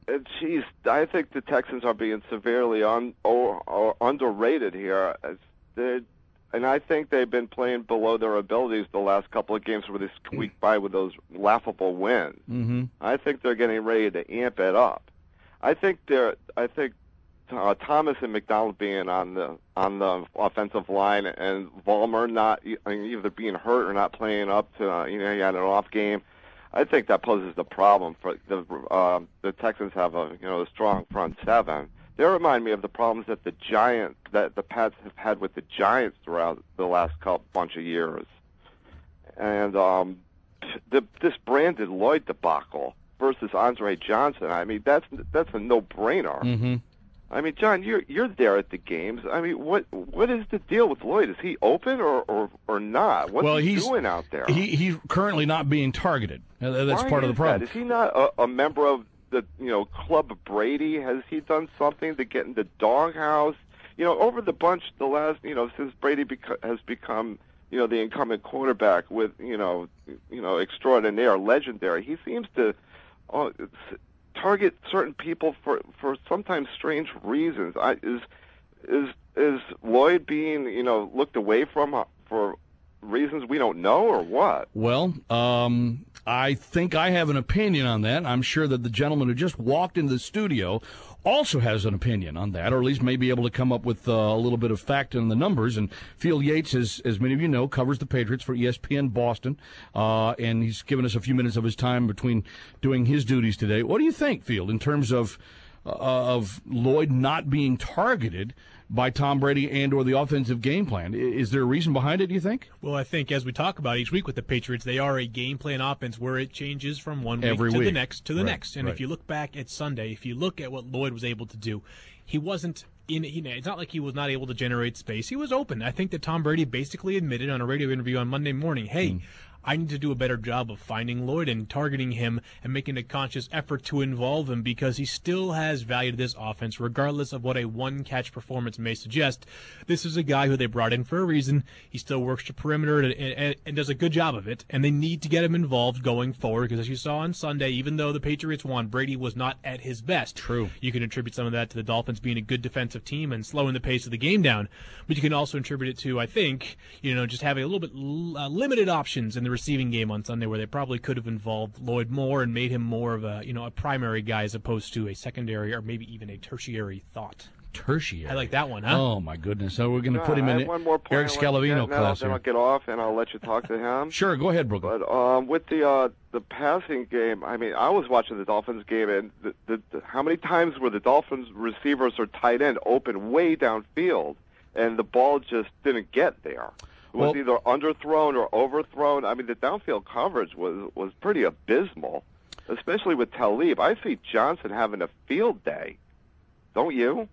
I think the Texans are being severely underrated here. And I think they've been playing below their abilities the last couple of games where they squeaked by with those laughable wins. Mm-hmm. I think they're getting ready to amp it up. I think Thomas and McDonald being on the offensive line, and Vollmer not either being hurt or not playing up to he had an off game. I think that poses the problem for the Texans have a strong front seven. They remind me of the problems that the Pats have had with the Giants throughout the last bunch of years. And this Brandon Lloyd debacle versus Andre Johnson, I mean, that's a no-brainer. Mm-hmm. I mean, John, you're there at the games. I mean, what is the deal with Lloyd? Is he open or not? What's he doing out there? He's currently not being targeted. That's part of the problem. Is he not a member of the Club Brady? Has he done something to get in the doghouse? Over the bunch the last since Brady has become the incumbent quarterback with extraordinaire, legendary. He seems to target certain people for sometimes strange reasons. Is Lloyd being looked away from for reasons we don't know, or what? Well, I think I have an opinion on that. I'm sure that the gentleman who just walked into the studio also has an opinion on that, or at least may be able to come up with a little bit of fact in the numbers. And Field Yates, as many of you know, covers the Patriots for ESPN Boston, and he's given us a few minutes of his time between doing his duties today. What do you think, Field, in terms of Lloyd not being targeted by Tom Brady and or the offensive game plan? Is there a reason behind it, do you think? Well, I think as we talk about each week with the Patriots, they are a game plan offense where it changes from one week to the next to the next. And if you look back at Sunday, if you look at what Lloyd was able to do, he wasn't it's not like he was not able to generate space. He was open. I think that Tom Brady basically admitted on a radio interview on Monday morning, hey, I need to do a better job of finding Lloyd and targeting him and making a conscious effort to involve him because he still has value to this offense, regardless of what a one-catch performance may suggest. This is a guy who they brought in for a reason. He still works the perimeter and does a good job of it, and they need to get him involved going forward because, as you saw on Sunday, even though the Patriots won, Brady was not at his best. True. You can attribute some of that to the Dolphins being a good defensive team and slowing the pace of the game down, but you can also attribute it to, I think, just having a little bit limited options in the receiving game on Sunday where they probably could have involved Lloyd more and made him more of a primary guy as opposed to a secondary or maybe even a tertiary thought. Tertiary. I like that one, huh? Oh, my goodness. So we're going to put him in Eric Scalavino class. Then I'll get off and I'll let you talk to him. Sure, go ahead, Brooklyn. But with the passing game, I mean, I was watching the Dolphins game, and how many times were the Dolphins receivers or tight end open way downfield, and the ball just didn't get there? It was either underthrown or overthrown. I mean, the downfield coverage was pretty abysmal, especially with Talib. I see Johnson having a field day. Don't you?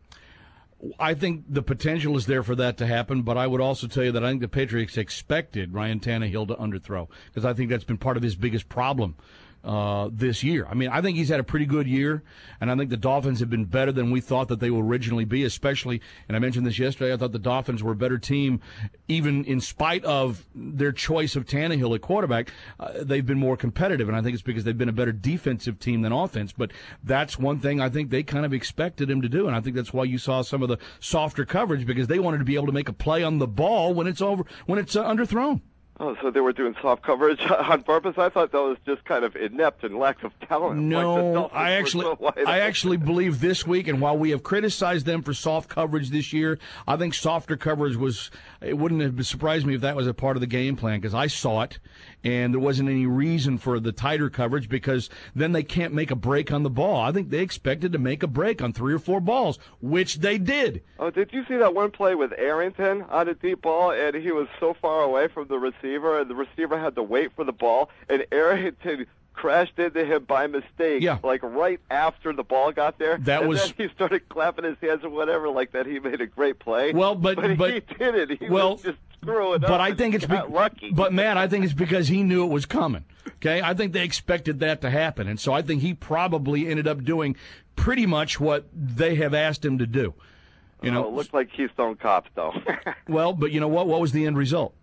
I think the potential is there for that to happen, but I would also tell you that I think the Patriots expected Ryan Tannehill to underthrow because I think that's been part of his biggest problem this year. I mean, I think he's had a pretty good year, and I think the Dolphins have been better than we thought that they would originally be, especially, and I mentioned this yesterday, I thought the Dolphins were a better team, even in spite of their choice of Tannehill at quarterback. They've been more competitive, and I think it's because they've been a better defensive team than offense, but that's one thing I think they kind of expected him to do, and I think that's why you saw some of the softer coverage, because they wanted to be able to make a play on the ball when it's underthrown. Oh, so they were doing soft coverage on purpose? I thought that was just kind of inept and lack of talent. No, I actually believe this week, and while we have criticized them for soft coverage this year, I think softer coverage it wouldn't have surprised me if that was a part of the game plan, because I saw it, and there wasn't any reason for the tighter coverage, because then they can't make a break on the ball. I think they expected to make a break on 3 or 4 balls, which they did. Oh, did you see that one play with Arrington on a deep ball, and he was so far away from the receiver, and the receiver had to wait for the ball, and Arrington crashed into him by mistake, like right after the ball got there. Then he started clapping his hands or whatever, like that he made a great play. Well, but he didn't. He was just screwing up. But I think it's lucky. But Matt, I think it's because he knew it was coming. Okay, I think they expected that to happen, and so I think he probably ended up doing pretty much what they have asked him to do. It looked like Keystone Cops, though. Well, but you know what? What was the end result?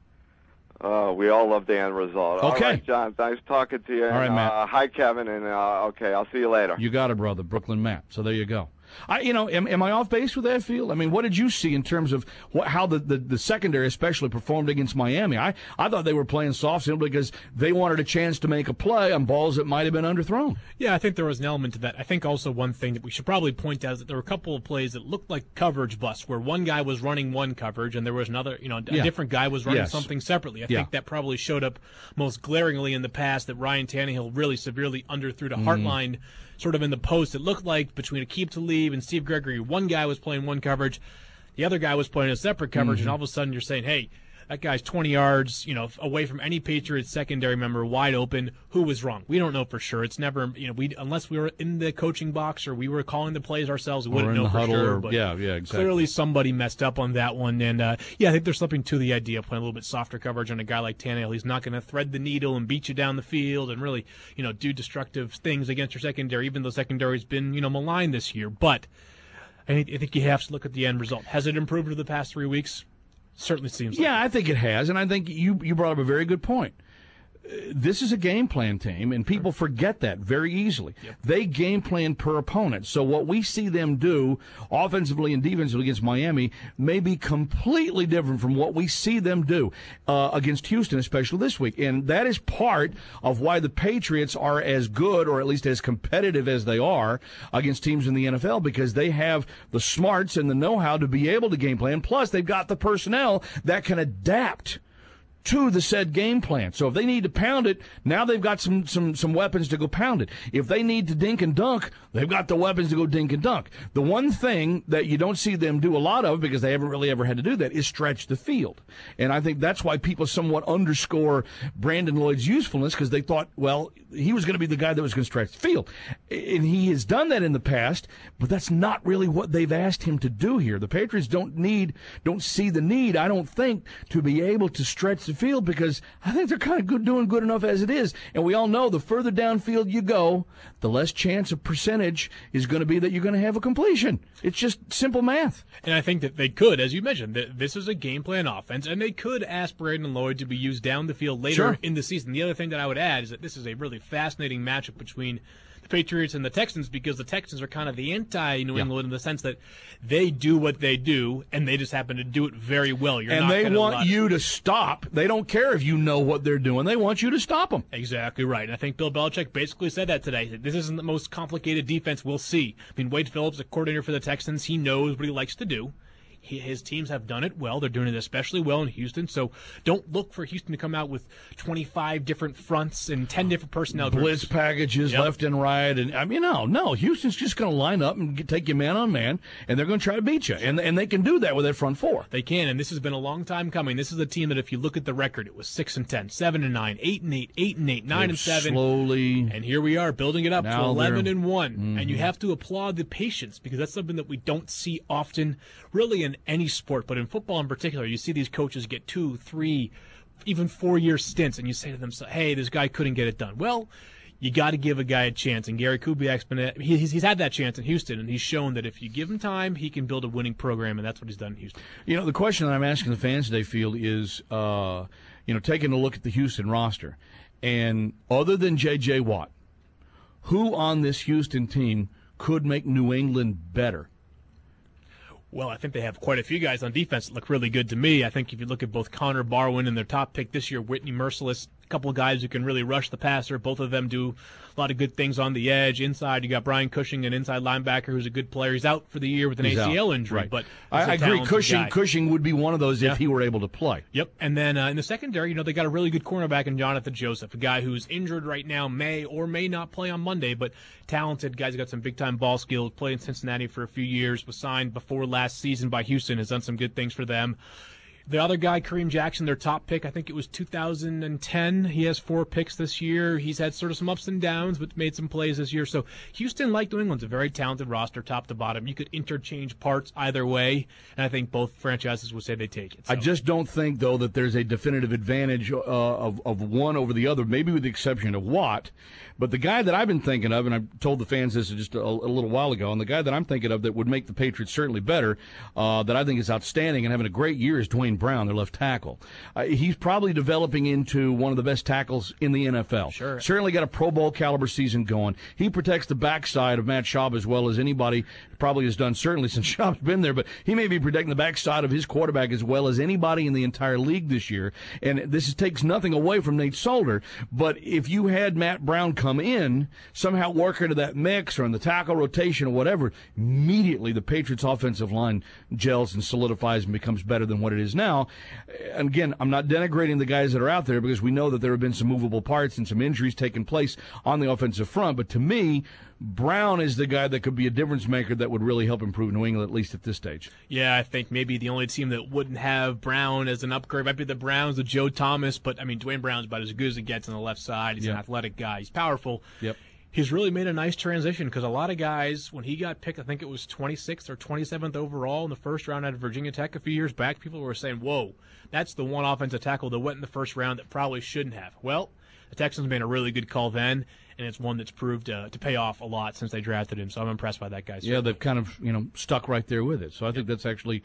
We all love the end result. Okay. All right, John, nice talking to you. All right, Matt. Hi, Kevin, and okay, I'll see you later. You got it, brother. Brooklyn Matt. So there you go. Am I off base with that, Field? I mean, what did you see in terms of how the secondary especially performed against Miami? I thought they were playing soft simply because they wanted a chance to make a play on balls that might have been underthrown. Yeah, I think there was an element to that. I think also one thing that we should probably point out is that there were a couple of plays that looked like coverage busts, where one guy was running one coverage and there was another, a different guy was running something separately. I think that probably showed up most glaringly in the past, that Ryan Tannehill really severely underthrew to Hartline, sort of in the post. It looked like between Aqib Talib and Steve Gregory, one guy was playing one coverage, the other guy was playing a separate coverage, and all of a sudden you're saying, hey, that guy's 20 yards, away from any Patriots secondary member, wide open. Who was wrong? We don't know for sure. It's never, unless we were in the coaching box or we were calling the plays ourselves, we wouldn't know for sure. But exactly. Clearly somebody messed up on that one. And, I think there's something to the idea of playing a little bit softer coverage on a guy like Tannehill. He's not going to thread the needle and beat you down the field and really, do destructive things against your secondary, even though secondary's been, maligned this year. But I think you have to look at the end result. Has it improved over the past 3 weeks? Certainly seems like I think it has, and I think you brought up a very good point. This is a game plan team, and people forget that very easily. Yep. They game plan per opponent. So what we see them do offensively and defensively against Miami may be completely different from what we see them do against Houston, especially this week. And that is part of why the Patriots are as good, or at least as competitive as they are against teams in the NFL, because they have the smarts and the know-how to be able to game plan. Plus, they've got the personnel that can adapt to the said game plan. So if they need to pound it, now they've got some weapons to go pound it. If they need to dink and dunk, they've got the weapons to go dink and dunk. The one thing that you don't see them do a lot of, because they haven't really ever had to do that, is stretch the field. And I think that's why people somewhat underscore Brandon Lloyd's usefulness, because they thought, well, he was going to be the guy that was going to stretch the field. And he has done that in the past, but that's not really what they've asked him to do here. The Patriots don't see the need, I don't think, to be able to stretch the field, because I think they're kind of doing good enough as it is. And we all know the further downfield you go, the less chance of percentage is going to be that you're going to have a completion. It's just simple math. And I think that they could, as you mentioned, this is a game plan offense, and they could ask Brandon Lloyd to be used down the field later in the season. The other thing that I would add is that this is a really fascinating matchup between the Patriots and the Texans, because the Texans are kind of the anti-New England in the sense that they do what they do, and they just happen to do it very well. And they want you to stop. They don't care if you know what they're doing. They want you to stop them. Exactly right. And I think Bill Belichick basically said that today. This isn't the most complicated defense we'll see. I mean, Wade Phillips, a coordinator for the Texans, he knows what he likes to do. His teams have done it well. They're doing it especially well in Houston. So don't look for Houston to come out with 25 different fronts and 10 different personnel groups. Blitz packages left and right. And I mean, no. Houston's just going to line up and take you man on man, and they're going to try to beat you. And they can do that with that front four. They can, and this has been a long time coming. This is a team that, if you look at the record, it was 6-10, 7-9, 8-8, 8-8, 9-7. Slowly. And here we are building it up to 11-1. And you have to applaud the patience, because that's something that we don't see often, really, in any sport, but in football in particular. You see these coaches get 2, 3, even 4-year stints, and you say to them, hey, this guy couldn't get it done. Well, you got to give a guy a chance, and Gary Kubiak's he's had that chance in Houston, and he's shown that if you give him time, he can build a winning program, and that's what he's done in Houston. The question that I'm asking the fans today, Field, is taking a look at the Houston roster, and other than J.J. Watt, who on this Houston team could make New England better? Well, I think they have quite a few guys on defense that look really good to me. I think if you look at both Connor Barwin and their top pick this year, Whitney Merciless, a couple of guys who can really rush the passer. Both of them do a lot of good things on the edge. Inside, you got Brian Cushing, an inside linebacker who's a good player. He's out for the year with an ACL injury. Right. But I agree. Cushing would be one of those if he were able to play. Yep. And then in the secondary, they got a really good cornerback in Jonathan Joseph, a guy who's injured right now, may or may not play on Monday, but talented. Guy's got some big-time ball skills, played in Cincinnati for a few years, was signed before last season by Houston, has done some good things for them. The other guy, Kareem Jackson, their top pick, I think it was 2010. He has 4 picks this year. He's had sort of some ups and downs, but made some plays this year. So Houston, like New England's, a very talented roster, top to bottom. You could interchange parts either way, and I think both franchises would say they take it. So. I just don't think, though, that there's a definitive advantage of one over the other, maybe with the exception of Watt. But the guy that I've been thinking of, and I told the fans this just a little while ago, and the guy that I'm thinking of that would make the Patriots certainly better, that I think is outstanding and having a great year, is Dwayne Brown, their left tackle. He's probably developing into one of the best tackles in the NFL. Sure. Certainly got a Pro Bowl caliber season going. He protects the backside of Matt Schaub as well as anybody probably has done, certainly since Schaub's been there, but he may be protecting the backside of his quarterback as well as anybody in the entire league this year. And this takes nothing away from Nate Solder, but if you had Matt Brown come in, somehow work into that mix or in the tackle rotation or whatever, immediately the Patriots' offensive line gels and solidifies and becomes better than what it is now. And again, I'm not denigrating the guys that are out there because we know that there have been some movable parts and some injuries taking place on the offensive front, but to me, Brown is the guy that could be a difference maker that would really help improve New England, at least at this stage. Yeah, I think maybe the only team that wouldn't have Brown as an upgrade might be the Browns with Joe Thomas, but, I mean, Dwayne Brown's about as good as it gets on the left side. He's an athletic guy. He's powerful. Yep. He's really made a nice transition because a lot of guys, when he got picked, I think it was 26th or 27th overall in the first round out of Virginia Tech a few years back, people were saying, whoa, that's the one offensive tackle that went in the first round that probably shouldn't have. Well, the Texans made a really good call then, and it's one that's proved to pay off a lot since they drafted him. So I'm impressed by that guy. Yeah, they've kind of stuck right there with it. So I think that's actually,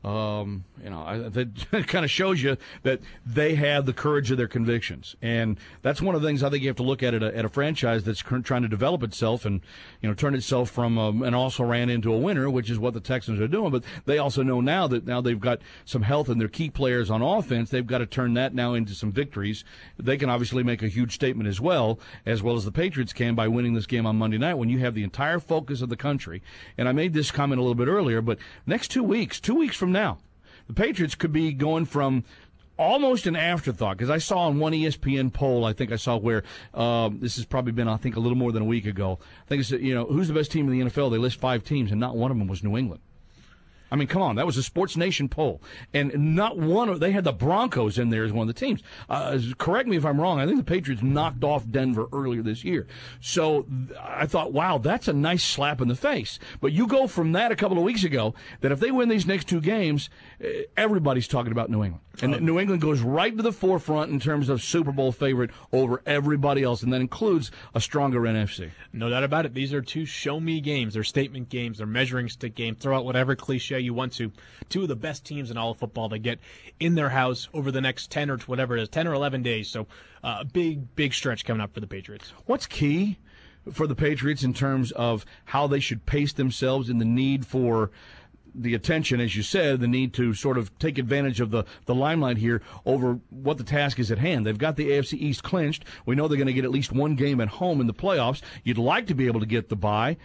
that kind of shows you that they have the courage of their convictions, and that's one of the things I think you have to look at a franchise that's trying to develop itself and turn itself from an also-ran into a winner, which is what the Texans are doing. But they also know now that they've got some health in their key players on offense, they've got to turn that now into some victories. They can obviously make a huge statement as well as the Patriots can by winning this game on Monday night when you have the entire focus of the country. And I made this comment a little bit earlier, but next 2 weeks from now, the Patriots could be going from almost an afterthought, because I saw on one ESPN poll, I think I saw where this has probably been, I think, a little more than a week ago. I think it's, who's the best team in the NFL? They list 5 teams, and not one of them was New England. I mean, come on, that was a Sports Nation poll, and not one they had the Broncos in there as one of the teams. Correct me if I'm wrong. I think the Patriots knocked off Denver earlier this year. So I thought, wow, that's a nice slap in the face. But you go from that a couple of weeks ago, that if they win these next 2 games, everybody's talking about New England. And New England goes right to the forefront in terms of Super Bowl favorite over everybody else, and that includes a stronger NFC. No doubt about it. These are 2 show-me games. They're statement games. They're measuring stick games. Throw out whatever cliche you want to. 2 of the best teams in all of football that get in their house over the next 10 or whatever it is, 10 or 11 days. So a big stretch coming up for the Patriots. What's key for the Patriots in terms of how they should pace themselves in the need for the attention, as you said, the need to sort of take advantage of the limelight here over what the task is at hand? They've got the AFC East clinched. We know they're going to get at least 1 game at home in the playoffs. You'd like to be able to get the bye.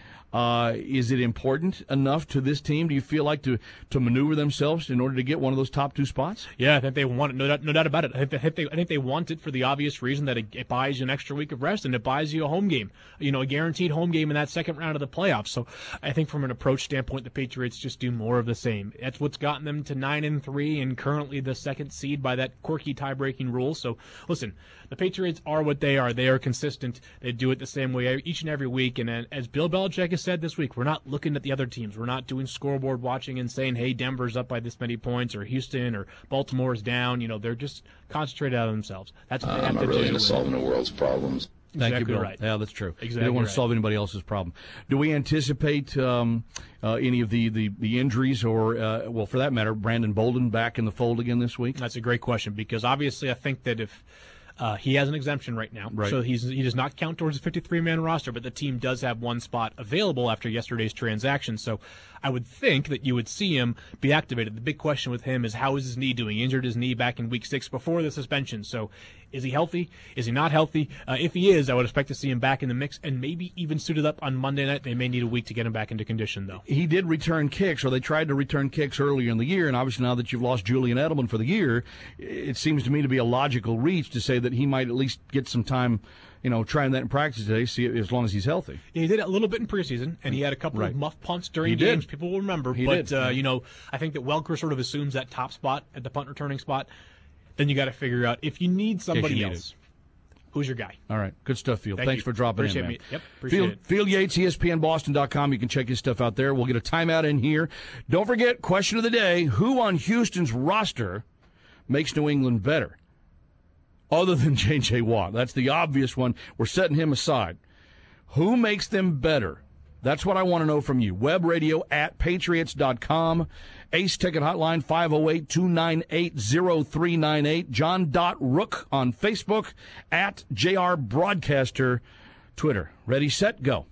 Is it important enough to this team, do you feel like, to maneuver themselves in order to get one of those top 2 spots? Yeah, I think they want it. No doubt about it. I think they want it for the obvious reason that it buys you an extra week of rest and it buys you a home game, a guaranteed home game in that second round of the playoffs. So I think from an approach standpoint, the Patriots just do more of the same. That's what's gotten them to 9-3 and currently the 2nd seed by that quirky tie-breaking rule. So listen, the Patriots are what they are. They are consistent. They do it the same way each and every week. And as Bill Belichick has said this week, we're not looking at the other teams. We're not doing scoreboard watching and saying, hey, Denver's up by this many points, or Houston or Baltimore's down. They're just concentrated on themselves. That's what they have to do. I'm not really into solving the world's problems. Thank you, Bill. Right. Yeah, that's true. Exactly. They don't want to solve anybody else's problem. Do we anticipate any of the injuries or, for that matter, Brandon Bolden back in the fold again this week? That's a great question, because obviously I think that if he has an exemption right now, right. So he does not count towards the 53-man roster, but the team does have 1 spot available after yesterday's transaction. So I would think that you would see him be activated. The big question with him is, how is his knee doing? He injured his knee back in week 6 before the suspension. So is he healthy? Is he not healthy? If he is, I would expect to see him back in the mix and maybe even suited up on Monday night. They may need a week to get him back into condition, though. He did return kicks, or they tried to return kicks earlier in the year, and obviously now that you've lost Julian Edelman for the year, it seems to me to be a logical reach to say that he might at least get some time trying that in practice today, see as long as he's healthy. Yeah, he did it a little bit in preseason, and he had a couple of muff punts during games. People will remember. I think that Welker sort of assumes that top spot at the punt returning spot. Then you got to figure out, if you need somebody else, who's your guy? All right. Good stuff, Field. Thanks for dropping in, man. Appreciate it. Field Yates, ESPNBoston.com. You can check his stuff out there. We'll get a timeout in here. Don't forget, question of the day, who on Houston's roster makes New England better? Other than J.J. Watt. That's the obvious one. We're setting him aside. Who makes them better? That's what I want to know from you. webradio@patriots.com. Ace Ticket Hotline, 508-298-0398. John.Rook on Facebook, @JR Broadcaster, Twitter. Ready, set, go.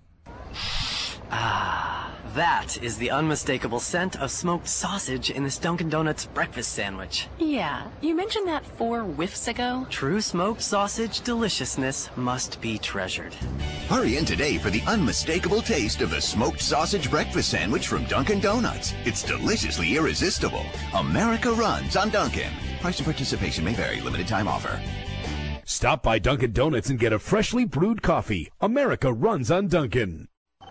Ah, that is the unmistakable scent of smoked sausage in this Dunkin' Donuts breakfast sandwich. Yeah, you mentioned that 4 whiffs ago. True smoked sausage deliciousness must be treasured. Hurry in today for the unmistakable taste of the smoked sausage breakfast sandwich from Dunkin' Donuts. It's deliciously irresistible. America runs on Dunkin'. Price and participation may vary. Limited time offer. Stop by Dunkin' Donuts and get a freshly brewed coffee. America runs on Dunkin'.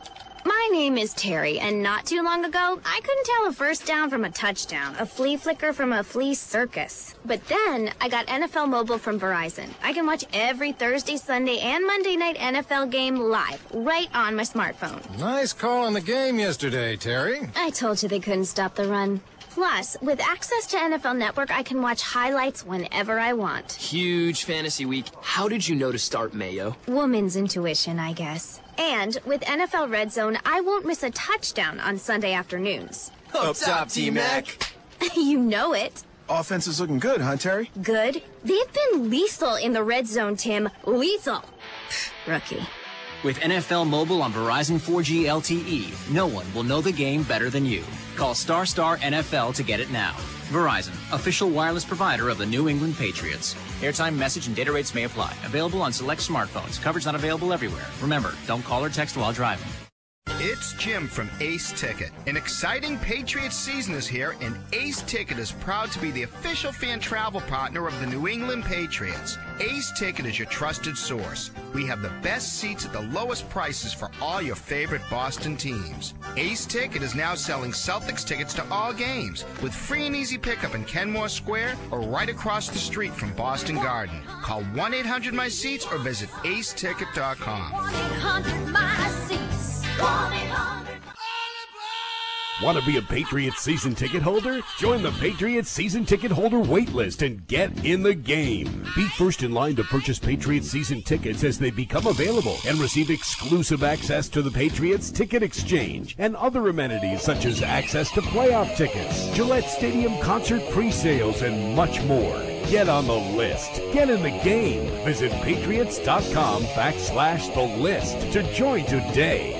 My name is Terry, and not too long ago, I couldn't tell a first down from a touchdown, a flea flicker from a flea circus. But then, I got NFL Mobile from Verizon. I can watch every Thursday, Sunday, and Monday night NFL game live, right on my smartphone. Nice call on the game yesterday, Terry. I told you they couldn't stop the run. Plus, with access to NFL Network, I can watch highlights whenever I want. Huge fantasy week. How did you know to start Mayo? Woman's intuition, I guess. And with NFL Red Zone, I won't miss a touchdown on Sunday afternoons. Up top, T-Mac. You know it. Offense is looking good, huh, Terry? Good? They've been lethal in the Red Zone, Tim. Lethal. Rookie. With NFL Mobile on Verizon 4G LTE, no one will know the game better than you. Call ** NFL to get it now. Verizon, official wireless provider of the New England Patriots. Airtime, message, and data rates may apply. Available on select smartphones. Coverage not available everywhere. Remember, don't call or text while driving. It's Jim from Ace Ticket. An exciting Patriots season is here, and Ace Ticket is proud to be the official fan travel partner of the New England Patriots. Ace Ticket is your trusted source. We have the best seats at the lowest prices for all your favorite Boston teams. Ace Ticket is now selling Celtics tickets to all games with free and easy pickup in Kenmore Square or right across the street from Boston Garden. Call 1-800-MY-SEATS or visit aceticket.com. 1-800-MY-SEATS. Want to be a Patriots season ticket holder? Join the Patriots season ticket holder wait list and get in the game. Be first in line to purchase Patriots season tickets as they become available and receive exclusive access to the Patriots Ticket Exchange and other amenities such as access to playoff tickets, Gillette Stadium concert pre-sales, and much more. Get on the list. Get in the game. Visit patriots.com/the-list to join today.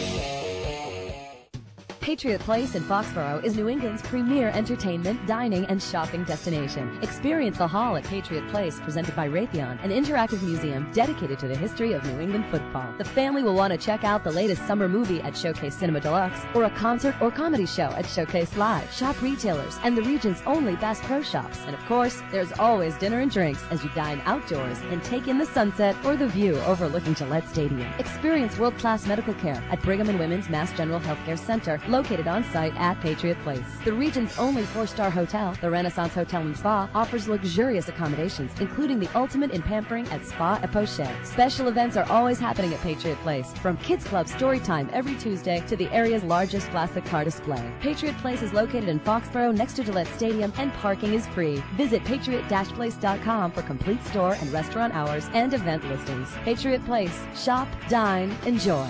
Patriot Place in Foxborough is New England's premier entertainment, dining, and shopping destination. Experience the Hall at Patriot Place, presented by Raytheon, an interactive museum dedicated to the history of New England football. The family will want to check out the latest summer movie at Showcase Cinema Deluxe, or a concert or comedy show at Showcase Live. Shop retailers and the region's only Bass Pro Shops. And of course, there's always dinner and drinks as you dine outdoors and take in the sunset or the view overlooking Gillette Stadium. Experience world-class medical care at Brigham and Women's Mass General Healthcare Center, located on site at Patriot Place. The region's only 4-star hotel, the Renaissance Hotel and Spa, offers luxurious accommodations, including the ultimate in pampering at Spa et Poche. Special events are always happening at Patriot Place, from Kids Club story time every Tuesday to the area's largest classic car display. Patriot Place is located in Foxborough next to Gillette Stadium, and parking is free. Visit patriot-place.com for complete store and restaurant hours and event listings. Patriot Place. Shop, dine, enjoy.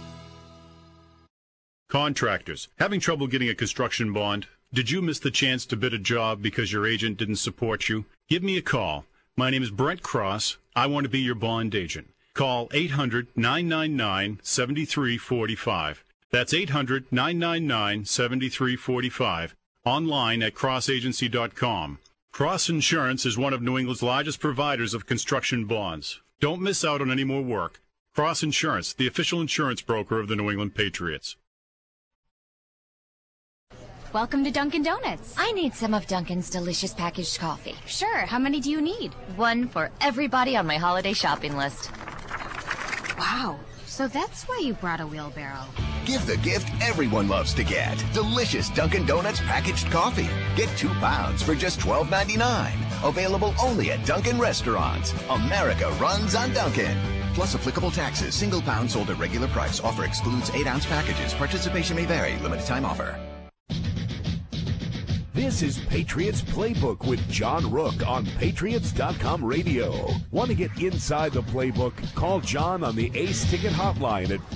Contractors, having trouble getting a construction bond? Did you miss the chance to bid a job because your agent didn't support you? Give me a call. My name is Brent Cross. I want to be your bond agent. Call 800-999-7345. That's 800-999-7345. Online at crossagency.com. Cross Insurance is one of New England's largest providers of construction bonds. Don't miss out on any more work. Cross Insurance, the official insurance broker of the New England Patriots. Welcome to Dunkin' Donuts. I need some of Dunkin's delicious packaged coffee. Sure, how many do you need? One for everybody on my holiday shopping list. Wow, so that's why you brought a wheelbarrow. Give the gift everyone loves to get. Delicious Dunkin' Donuts packaged coffee. Get 2 pounds for just $12.99. Available only at Dunkin' restaurants. America runs on Dunkin'. Plus applicable taxes. Single pound sold at regular price. Offer excludes 8-ounce packages. Participation may vary. Limited time offer. This is Patriots Playbook with John Rook on Patriots.com radio. Want to get inside the playbook? Call John on the Ace Ticket Hotline at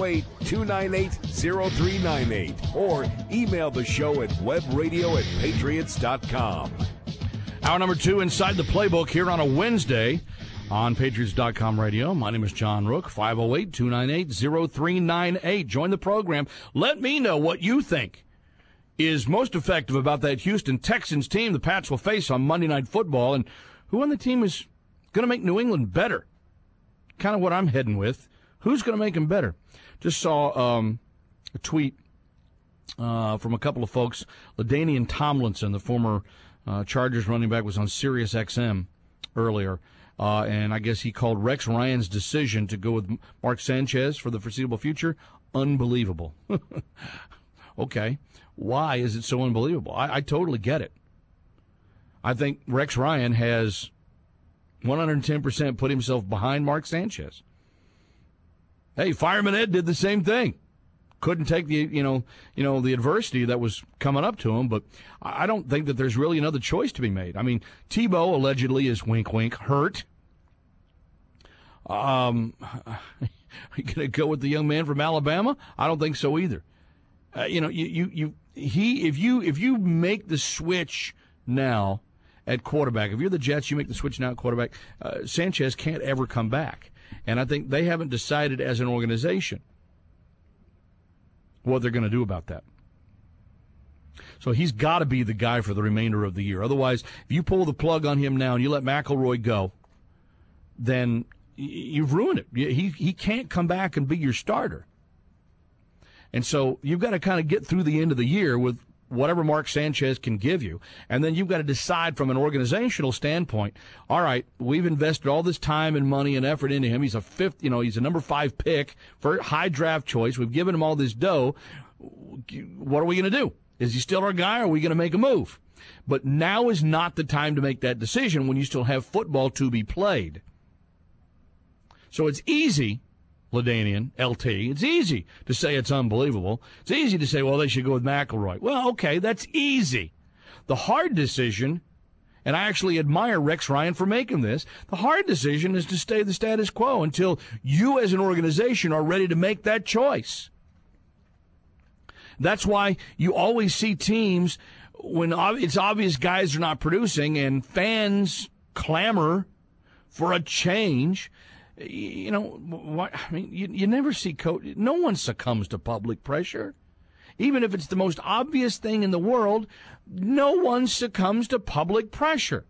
508-298-0398 or email the show at webradio@patriots.com. Hour number 2 inside the playbook here on a Wednesday on Patriots.com radio. My name is John Rook, 508-298-0398. Join the program. Let me know what you think is most effective about that Houston Texans team the Pats will face on Monday Night Football, and who on the team is going to make New England better. Kind of what I'm heading with. Who's going to make them better? Just saw a tweet from a couple of folks. LaDainian Tomlinson, the former Chargers running back, was on Sirius XM earlier, and I guess he called Rex Ryan's decision to go with Mark Sanchez for the foreseeable future unbelievable. Okay. Why is it so unbelievable? I totally get it. I think Rex Ryan has 110% put himself behind Mark Sanchez. Hey, Fireman Ed did the same thing. Couldn't take the the adversity that was coming up to him, but I don't think that there's really another choice to be made. I mean, Tebow allegedly is wink wink hurt. Are you going to go with the young man from Alabama? I don't think so either. If you make the switch now at quarterback, if you're the Jets, you make the switch now at quarterback, Sanchez can't ever come back. And I think they haven't decided as an organization what they're going to do about that. So he's got to be the guy for the remainder of the year. Otherwise, if you pull the plug on him now and you let McElroy go, then you've ruined it. He can't come back and be your starter. And so you've got to kind of get through the end of the year with whatever Mark Sanchez can give you. And then you've got to decide from an organizational standpoint, all right, we've invested all this time and money and effort into him. He's he's a number 5 pick for high draft choice. We've given him all this dough. What are we going to do? Is he still our guy or are we going to make a move? But now is not the time to make that decision when you still have football to be played. So it's easy, LaDainian, LT, it's easy to say it's unbelievable. It's easy to say, well, they should go with McElroy. Well, okay, that's easy. The hard decision, and I actually admire Rex Ryan for making this, the hard decision is to stay the status quo until you as an organization are ready to make that choice. That's why you always see teams when it's obvious guys are not producing and fans clamor for a change. You never see no one succumbs to public pressure. Even if it's the most obvious thing in the world, no one succumbs to public pressure.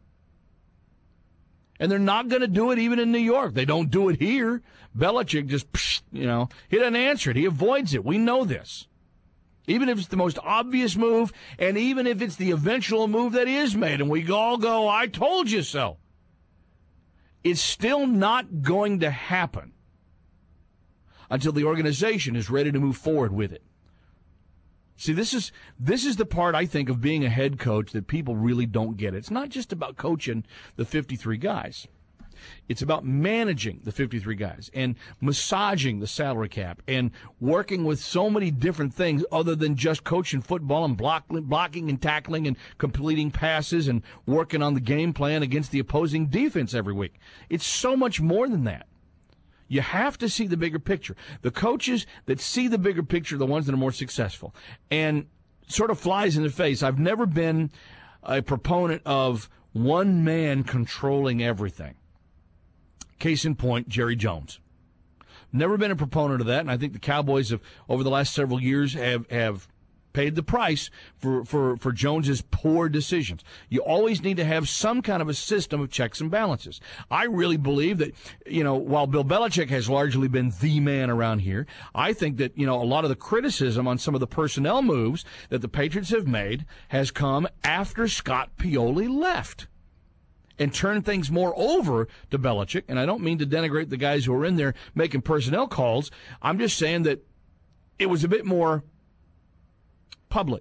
And they're not going to do it even in New York. They don't do it here. Belichick just, he doesn't answer it. He avoids it. We know this. Even if it's the most obvious move, and even if it's the eventual move that is made, and we all go, I told you so. It's still not going to happen until the organization is ready to move forward with it. See, this is the part, I think, of being a head coach that people really don't get. It's not just about coaching the 53 guys. It's about managing the 53 guys and massaging the salary cap and working with so many different things other than just coaching football and blocking and tackling and completing passes and working on the game plan against the opposing defense every week. It's so much more than that. You have to see the bigger picture. The coaches that see the bigger picture are the ones that are more successful. And sort of flies in the face, I've never been a proponent of one man controlling everything. Case in point, Jerry Jones. Never been a proponent of that, and I think the Cowboys have, over the last several years, have paid the price for Jones's poor decisions. You always need to have some kind of a system of checks and balances. I really believe that, while Bill Belichick has largely been the man around here, I think that, a lot of the criticism on some of the personnel moves that the Patriots have made has come after Scott Pioli left and turn things more over to Belichick. And I don't mean to denigrate the guys who are in there making personnel calls. I'm just saying that it was a bit more public.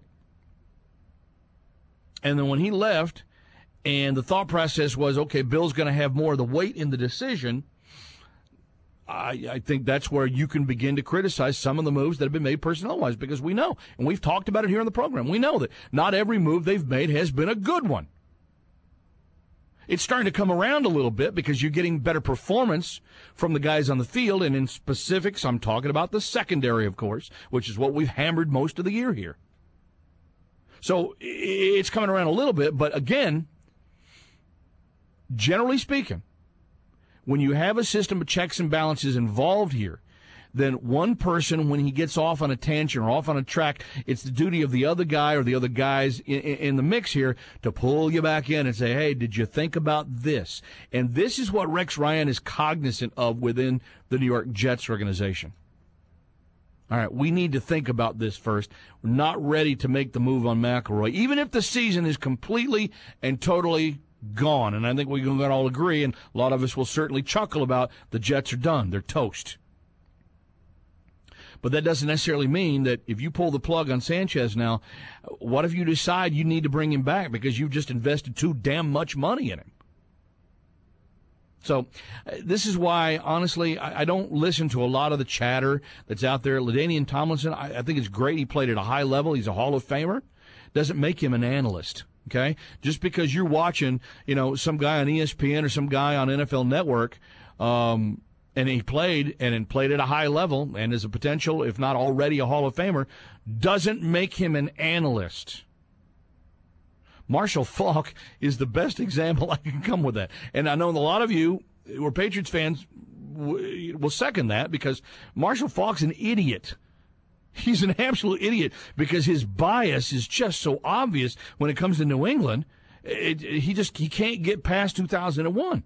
And then when he left and the thought process was, okay, Bill's going to have more of the weight in the decision, I think that's where you can begin to criticize some of the moves that have been made personnel-wise, because we know, and we've talked about it here on the program, we know that not every move they've made has been a good one. It's starting to come around a little bit because you're getting better performance from the guys on the field, and in specifics, I'm talking about the secondary, of course, which is what we've hammered most of the year here. So it's coming around a little bit, but again, generally speaking, when you have a system of checks and balances involved here, then one person, when he gets off on a tangent or off on a track, it's the duty of the other guy or the other guys in the mix here to pull you back in and say, hey, did you think about this? And this is what Rex Ryan is cognizant of within the New York Jets organization. All right, we need to think about this first. We're not ready to make the move on McElroy, even if the season is completely and totally gone. And I think we can all agree, and a lot of us will certainly chuckle about the Jets are done. They're toast. But that doesn't necessarily mean that if you pull the plug on Sanchez now, what if you decide you need to bring him back because you've just invested too damn much money in him? So this is why, honestly, I don't listen to a lot of the chatter that's out there. LaDainian Tomlinson, I think it's great. He played at a high level. He's a Hall of Famer. Doesn't make him an analyst, okay? Just because you're watching, some guy on ESPN or some guy on NFL Network, and he played at a high level and is a potential, if not already a Hall of Famer, doesn't make him an analyst. Marshall Faulk is the best example I can come with that. And I know a lot of you who are Patriots fans will second that, because Marshall Faulk's an idiot. He's an absolute idiot because his bias is just so obvious when it comes to New England. He can't get past 2001.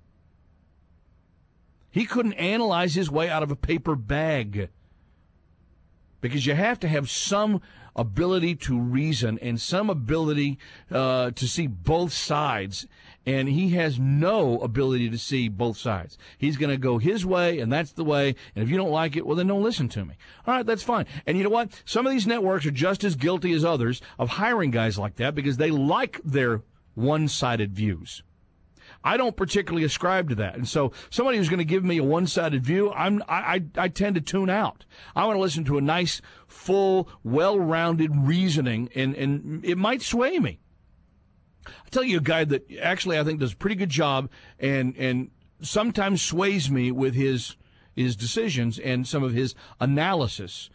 He couldn't analyze his way out of a paper bag, because you have to have some ability to reason and some ability to see both sides, and he has no ability to see both sides. He's going to go his way, and that's the way, and if you don't like it, well, then don't listen to me. All right, that's fine. And you know what? Some of these networks are just as guilty as others of hiring guys like that because they like their one-sided views. I don't particularly ascribe to that. And so somebody who's going to give me a one-sided view, I tend to tune out. I want to listen to a nice, full, well-rounded reasoning, and it might sway me. I'll tell you a guy that actually I think does a pretty good job and sometimes sways me with his decisions and some of his analysis.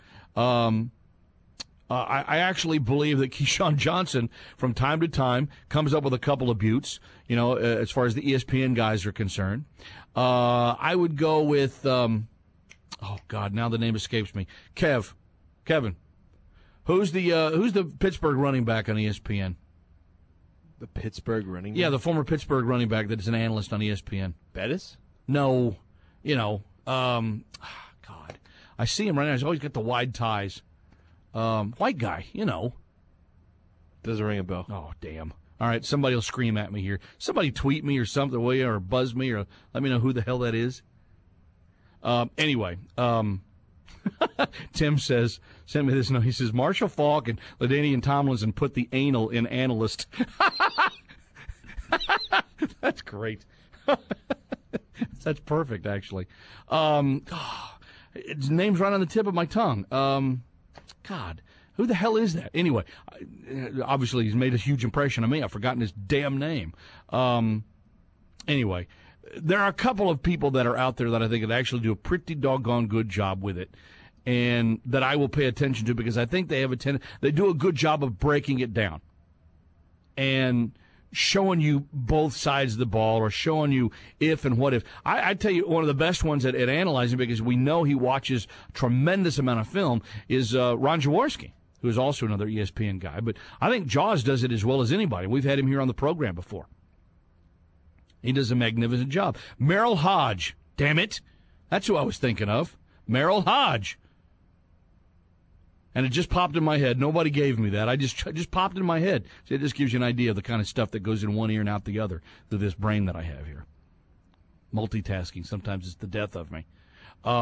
I actually believe that Keyshawn Johnson, from time to time, comes up with a couple of buttes, as far as the ESPN guys are concerned. I would go with, now the name escapes me. Kevin. Who's the Pittsburgh running back on ESPN? The Pittsburgh running back? Yeah, the former Pittsburgh running back that is an analyst on ESPN. Bettis? No. God. I see him right now. He's always got the wide ties. White guy, Doesn't ring a bell. Oh, damn. All right, somebody will scream at me here. Somebody tweet me or something, will you, or buzz me, or let me know who the hell that is. Anyway, Tim sent me this note. He says, Marshall Faulk and LaDainian Tomlinson put the anal in analyst. That's great. That's perfect, actually. His name's right on the tip of my tongue. God, who the hell is that? Anyway, obviously he's made a huge impression on me. I've forgotten his damn name. Anyway, there are a couple of people that are out there that I think would actually do a pretty doggone good job with it, and that I will pay attention to because I think they have they do a good job of breaking it down and showing you both sides of the ball, or showing you if and what if. I tell you, one of the best ones at analyzing, because we know he watches a tremendous amount of film, is Ron Jaworski, who is also another ESPN guy. But I think Jaws does it as well as anybody. We've had him here on the program before. He does a magnificent job. Merrill Hodge, damn it. That's who I was thinking of. Merrill Hodge. And it just popped in my head. Nobody gave me that. It just popped in my head. So it just gives you an idea of the kind of stuff that goes in one ear and out the other through this brain that I have here. Multitasking. Sometimes it's the death of me.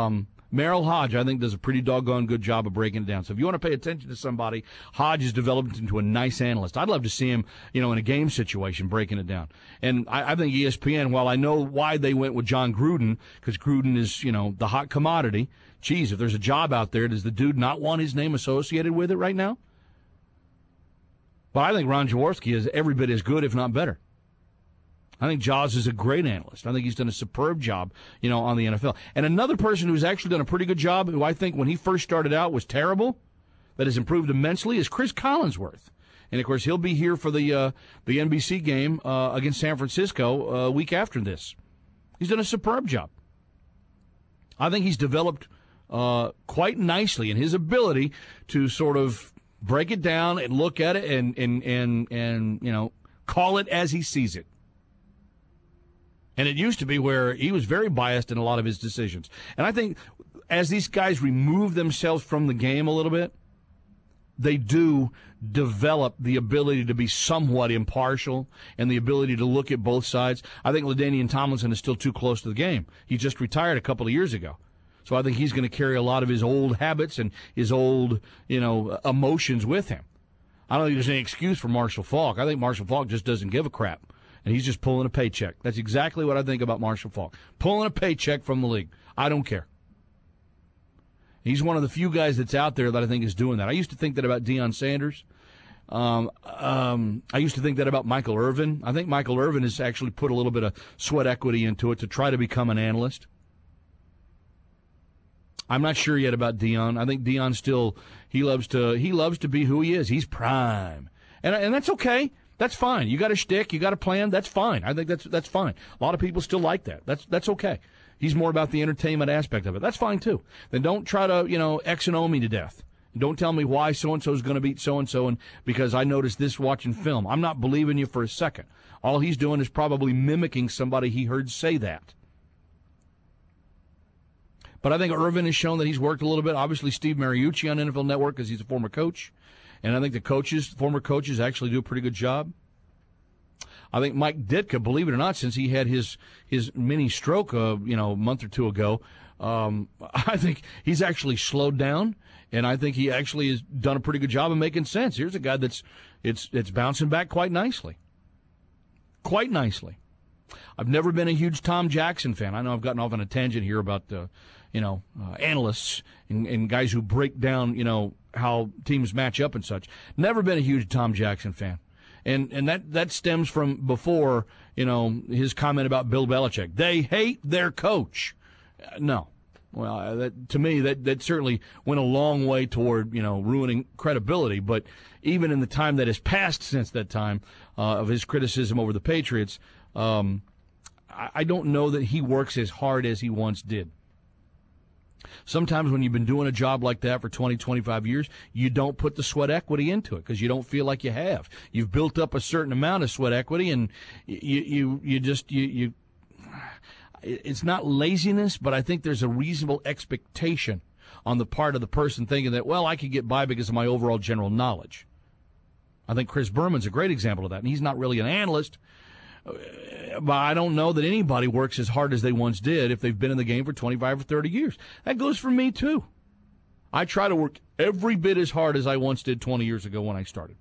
Merrill Hodge, I think, does a pretty doggone good job of breaking it down. So if you want to pay attention to somebody, Hodge has developed into a nice analyst. I'd love to see him, in a game situation, breaking it down. And I think ESPN, while I know why they went with John Gruden, because Gruden is, the hot commodity, geez, if there's a job out there, does the dude not want his name associated with it right now? But I think Ron Jaworski is every bit as good, if not better. I think Jaws is a great analyst. I think he's done a superb job, on the NFL. And another person who's actually done a pretty good job, who I think when he first started out was terrible, that has improved immensely, is Chris Collinsworth. And, of course, he'll be here for the NBC game against San Francisco a week after this. He's done a superb job. I think he's developed quite nicely in his ability to sort of break it down and look at it and call it as he sees it. And it used to be where he was very biased in a lot of his decisions. And I think as these guys remove themselves from the game a little bit, they do develop the ability to be somewhat impartial and the ability to look at both sides. I think LaDainian Tomlinson is still too close to the game. He just retired a couple of years ago. So I think he's going to carry a lot of his old habits and his old, emotions with him. I don't think there's any excuse for Marshall Faulk. I think Marshall Faulk just doesn't give a crap. And he's just pulling a paycheck. That's exactly what I think about Marshall Faulk. Pulling a paycheck from the league. I don't care. He's one of the few guys that's out there that I think is doing that. I used to think that about Deion Sanders. I used to think that about Michael Irvin. I think Michael Irvin has actually put a little bit of sweat equity into it to try to become an analyst. I'm not sure yet about Deion. I think Deion still, he loves to be who he is. He's prime. And that's okay. That's fine. You got a shtick, you got a plan, that's fine. I think that's fine. A lot of people still like that. That's okay. He's more about the entertainment aspect of it. That's fine too. Then don't try to, X and O me to death. Don't tell me why so-and-so is going to beat so-and-so because I noticed this watching film. I'm not believing you for a second. All he's doing is probably mimicking somebody he heard say that. But I think Irvin has shown that he's worked a little bit. Obviously, Steve Mariucci on NFL Network because he's a former coach. And I think the former coaches actually do a pretty good job. I think Mike Ditka, believe it or not, since he had his mini stroke a month or two ago, I think he's actually slowed down, and I think he actually has done a pretty good job of making sense. Here's a guy that's bouncing back quite nicely. Quite nicely. I've never been a huge Tom Jackson fan. I know I've gotten off on a tangent here about analysts and guys who break down, how teams match up and such. Never been a huge Tom Jackson fan. And that stems from before, his comment about Bill Belichick. They hate their coach. No. Well, to me, that certainly went a long way toward, ruining credibility. But even in the time that has passed since that time of his criticism over the Patriots, I don't know that he works as hard as he once did. Sometimes when you've been doing a job like that for 20, 25 years, you don't put the sweat equity into it because you don't feel like you have. You've built up a certain amount of sweat equity, and you it's not laziness, but I think there's a reasonable expectation on the part of the person thinking that, well, I could get by because of my overall general knowledge. I think Chris Berman's a great example of that, and he's not really an analyst. But I don't know that anybody works as hard as they once did if they've been in the game for 25 or 30 years. That goes for me, too. I try to work every bit as hard as I once did 20 years ago when I started.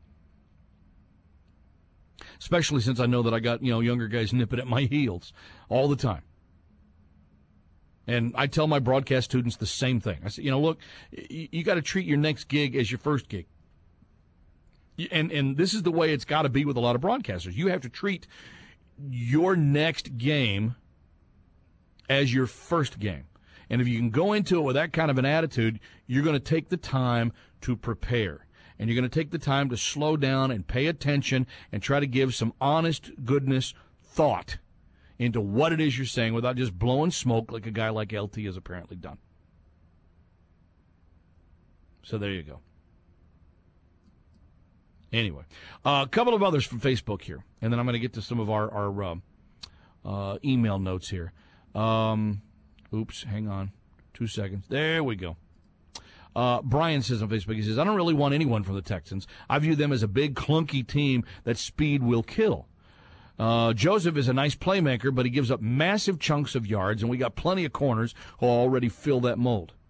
Especially since I know that I got, younger guys nipping at my heels all the time. And I tell my broadcast students the same thing. I say, look, you got to treat your next gig as your first gig. And this is the way it's got to be with a lot of broadcasters. You have to treat your next game as your first game. And if you can go into it with that kind of an attitude, you're going to take the time to prepare. And you're going to take the time to slow down and pay attention and try to give some honest goodness thought into what it is you're saying without just blowing smoke like a guy like LT has apparently done. So there you go. Anyway, a couple of others from Facebook here, and then I'm going to get to some of our email notes here. Oops, hang on 2 seconds. There we go. Brian says on Facebook, he says, I don't really want anyone from the Texans. I view them as a big, clunky team that speed will kill. Joseph is a nice playmaker, but he gives up massive chunks of yards, and we got plenty of corners who already fill that mold.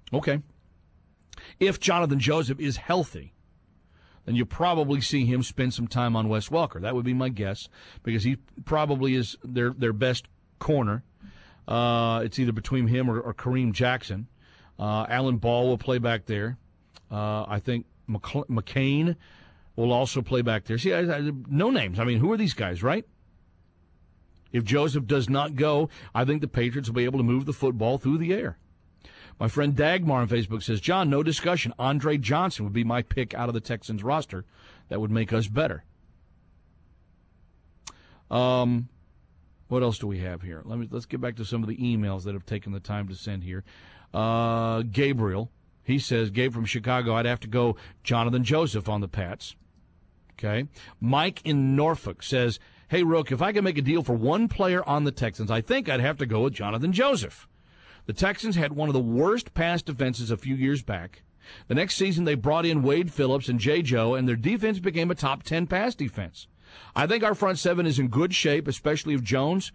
Okay. If Jonathan Joseph is healthy, then you probably see him spend some time on Wes Welker. That would be my guess, because he probably is their best corner. It's either between him or Kareem Jackson. Alan Ball will play back there. I think McCain will also play back there. See, no names. I mean, who are these guys, right? If Joseph does not go, I think the Patriots will be able to move the football through the air. My friend Dagmar on Facebook says, John, no discussion. Andre Johnson would be my pick out of the Texans roster. That would make us better. What else do we have here? Let's get back to some of the emails that have taken the time to send here. Gabriel, he says, Gabe from Chicago, I'd have to go Jonathan Joseph on the Pats. Okay. Mike in Norfolk says, hey, Rook, if I could make a deal for one player on the Texans, I think I'd have to go with Jonathan Joseph. The Texans had one of the worst pass defenses a few years back. The next season, they brought in Wade Phillips and J. Joe, and their defense became a top 10 pass defense. I think our front seven is in good shape, especially if Jones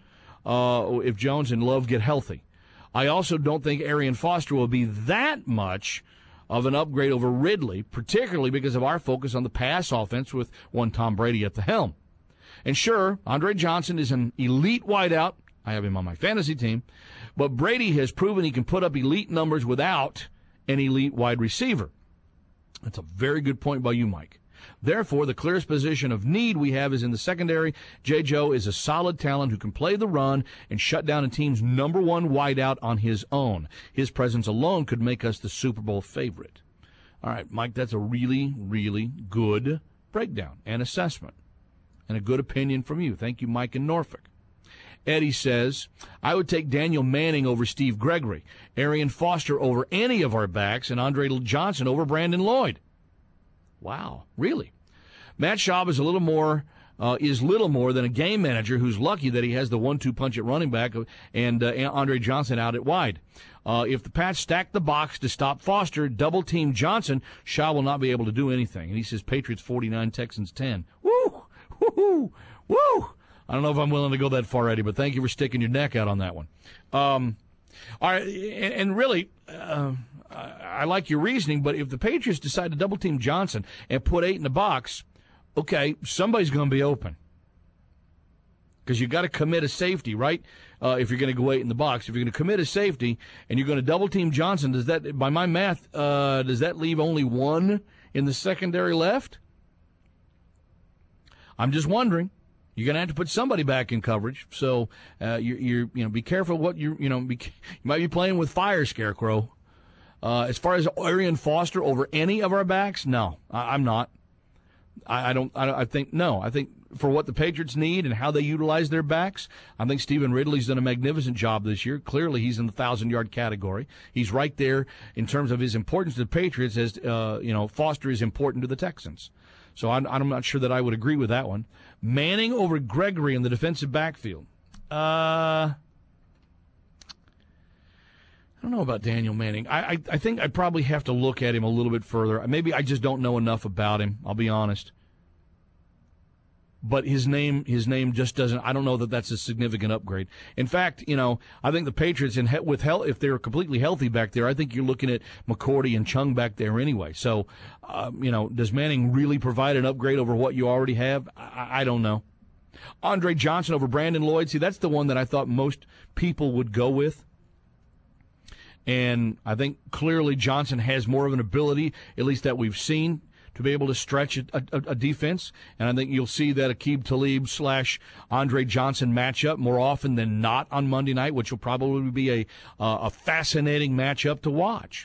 and Love get healthy. I also don't think Arian Foster will be that much of an upgrade over Ridley, particularly because of our focus on the pass offense with one Tom Brady at the helm. And sure, Andre Johnson is an elite wideout. I have him on my fantasy team. But Brady has proven he can put up elite numbers without an elite wide receiver. That's a very good point by you, Mike. Therefore, the clearest position of need we have is in the secondary. J. Joe is a solid talent who can play the run and shut down a team's number one wideout on his own. His presence alone could make us the Super Bowl favorite. All right, Mike, that's a really, really good breakdown and assessment and a good opinion from you. Thank you, Mike in Norfolk. Eddie says, I would take Daniel Manning over Steve Gregory, Arian Foster over any of our backs, and Andre Johnson over Brandon Lloyd. Wow, really? Matt Schaub is little more than a game manager who's lucky that he has the 1-2 punch at running back and Andre Johnson out at wide. If the Pats stack the box to stop Foster, double-team Johnson, Schaub will not be able to do anything. And he says Patriots 49, Texans 10. Woo! Woo! Woo! I don't know if I'm willing to go that far, Eddie, but thank you for sticking your neck out on that one. All right, and really, I like your reasoning, but if the Patriots decide to double-team Johnson and put 8 in the box, okay, somebody's going to be open. Because you've got to commit a safety, right? If you're going to go 8 in the box. If you're going to commit a safety and you're going to double-team Johnson, does that, by my math, does that leave only one in the secondary left? I'm just wondering. You're going to have to put somebody back in coverage, so you're be careful what you might be playing with fire, Scarecrow. As far as Arian Foster over any of our backs, no, I'm not. I think for what the Patriots need and how they utilize their backs, I think Stephen Ridley's done a magnificent job this year. Clearly, he's in the 1,000-yard category. He's right there in terms of his importance to the Patriots, as Foster is important to the Texans. So I'm not sure that I would agree with that one. Manning over Gregory in the defensive backfield. I don't know about Daniel Manning. I think I'd probably have to look at him a little bit further. Maybe I just don't know enough about him, I'll be honest. But his name just doesn't. I don't know that that's a significant upgrade. In fact, I think the Patriots, if they're completely healthy back there, I think you're looking at McCourty and Chung back there anyway. So, does Manning really provide an upgrade over what you already have? I don't know. Andre Johnson over Brandon Lloyd. See, that's the one that I thought most people would go with. And I think clearly Johnson has more of an ability, at least that we've seen, to be able to stretch a defense. And I think you'll see that Aqib Talib / Andre Johnson matchup more often than not on Monday night, which will probably be a fascinating matchup to watch.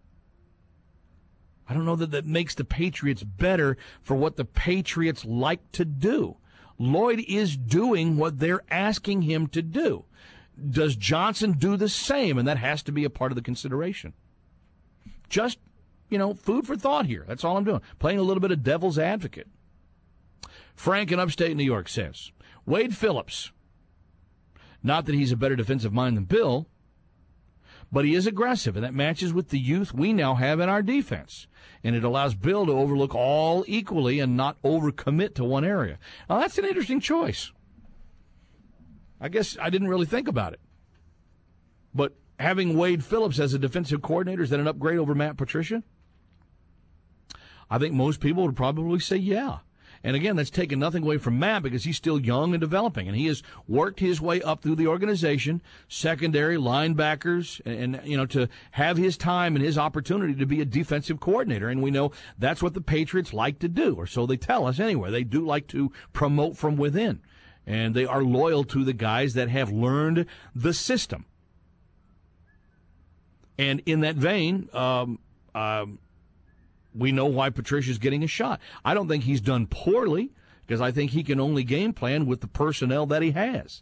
I don't know that makes the Patriots better for what the Patriots like to do. Lloyd is doing what they're asking him to do. Does Johnson do the same? And that has to be a part of the consideration. Just food for thought here. That's all I'm doing. Playing a little bit of devil's advocate. Frank in upstate New York says, Wade Phillips, not that he's a better defensive mind than Bill, but he is aggressive, and that matches with the youth we now have in our defense. And it allows Bill to overlook all equally and not overcommit to one area. Now, that's an interesting choice. I guess I didn't really think about it. But having Wade Phillips as a defensive coordinator, is that an upgrade over Matt Patricia? I think most people would probably say yeah. And again, that's taken nothing away from Matt because he's still young and developing, and he has worked his way up through the organization, secondary, linebackers, and to have his time and his opportunity to be a defensive coordinator. And we know that's what the Patriots like to do, or so they tell us anyway. They do like to promote from within, and they are loyal to the guys that have learned the system. And in that vein, we know why Patricia's getting a shot. I don't think he's done poorly because I think he can only game plan with the personnel that he has.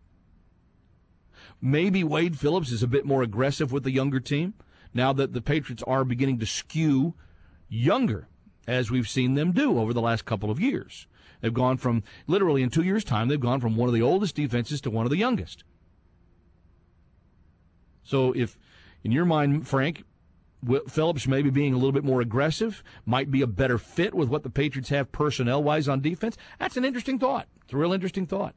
Maybe Wade Phillips is a bit more aggressive with the younger team now that the Patriots are beginning to skew younger, as we've seen them do over the last couple of years. They've gone from, literally in 2 years' time, they've gone from one of the oldest defenses to one of the youngest. So if, in your mind, Frank, Phillips maybe being a little bit more aggressive might be a better fit with what the Patriots have personnel-wise on defense. That's an interesting thought. It's a real interesting thought.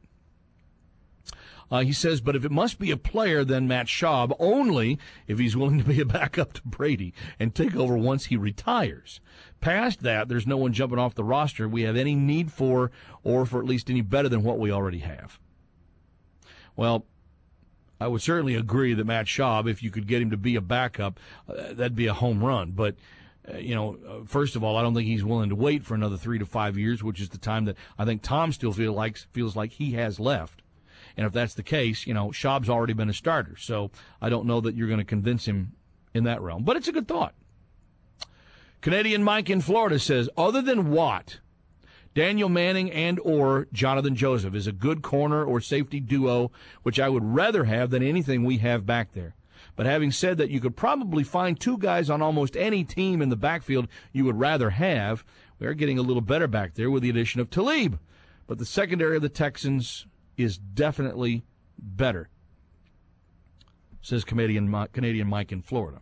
He says, but if it must be a player, then Matt Schaub, only if he's willing to be a backup to Brady and take over once he retires. Past that, there's no one jumping off the roster we have any need for or for at least any better than what we already have. Well, I would certainly agree that Matt Schaub, if you could get him to be a backup, that'd be a home run. But, first of all, I don't think he's willing to wait for another 3 to 5 years, which is the time that I think Tom still feels like he has left. And if that's the case, Schaub's already been a starter. So I don't know that you're going to convince him in that realm. But it's a good thought. Canadian Mike in Florida says, other than Watt, Daniel Manning and or Jonathan Joseph is a good corner or safety duo, which I would rather have than anything we have back there. But having said that, you could probably find two guys on almost any team in the backfield you would rather have. We are getting a little better back there with the addition of Talib. But the secondary of the Texans is definitely better, says Canadian Mike in Florida.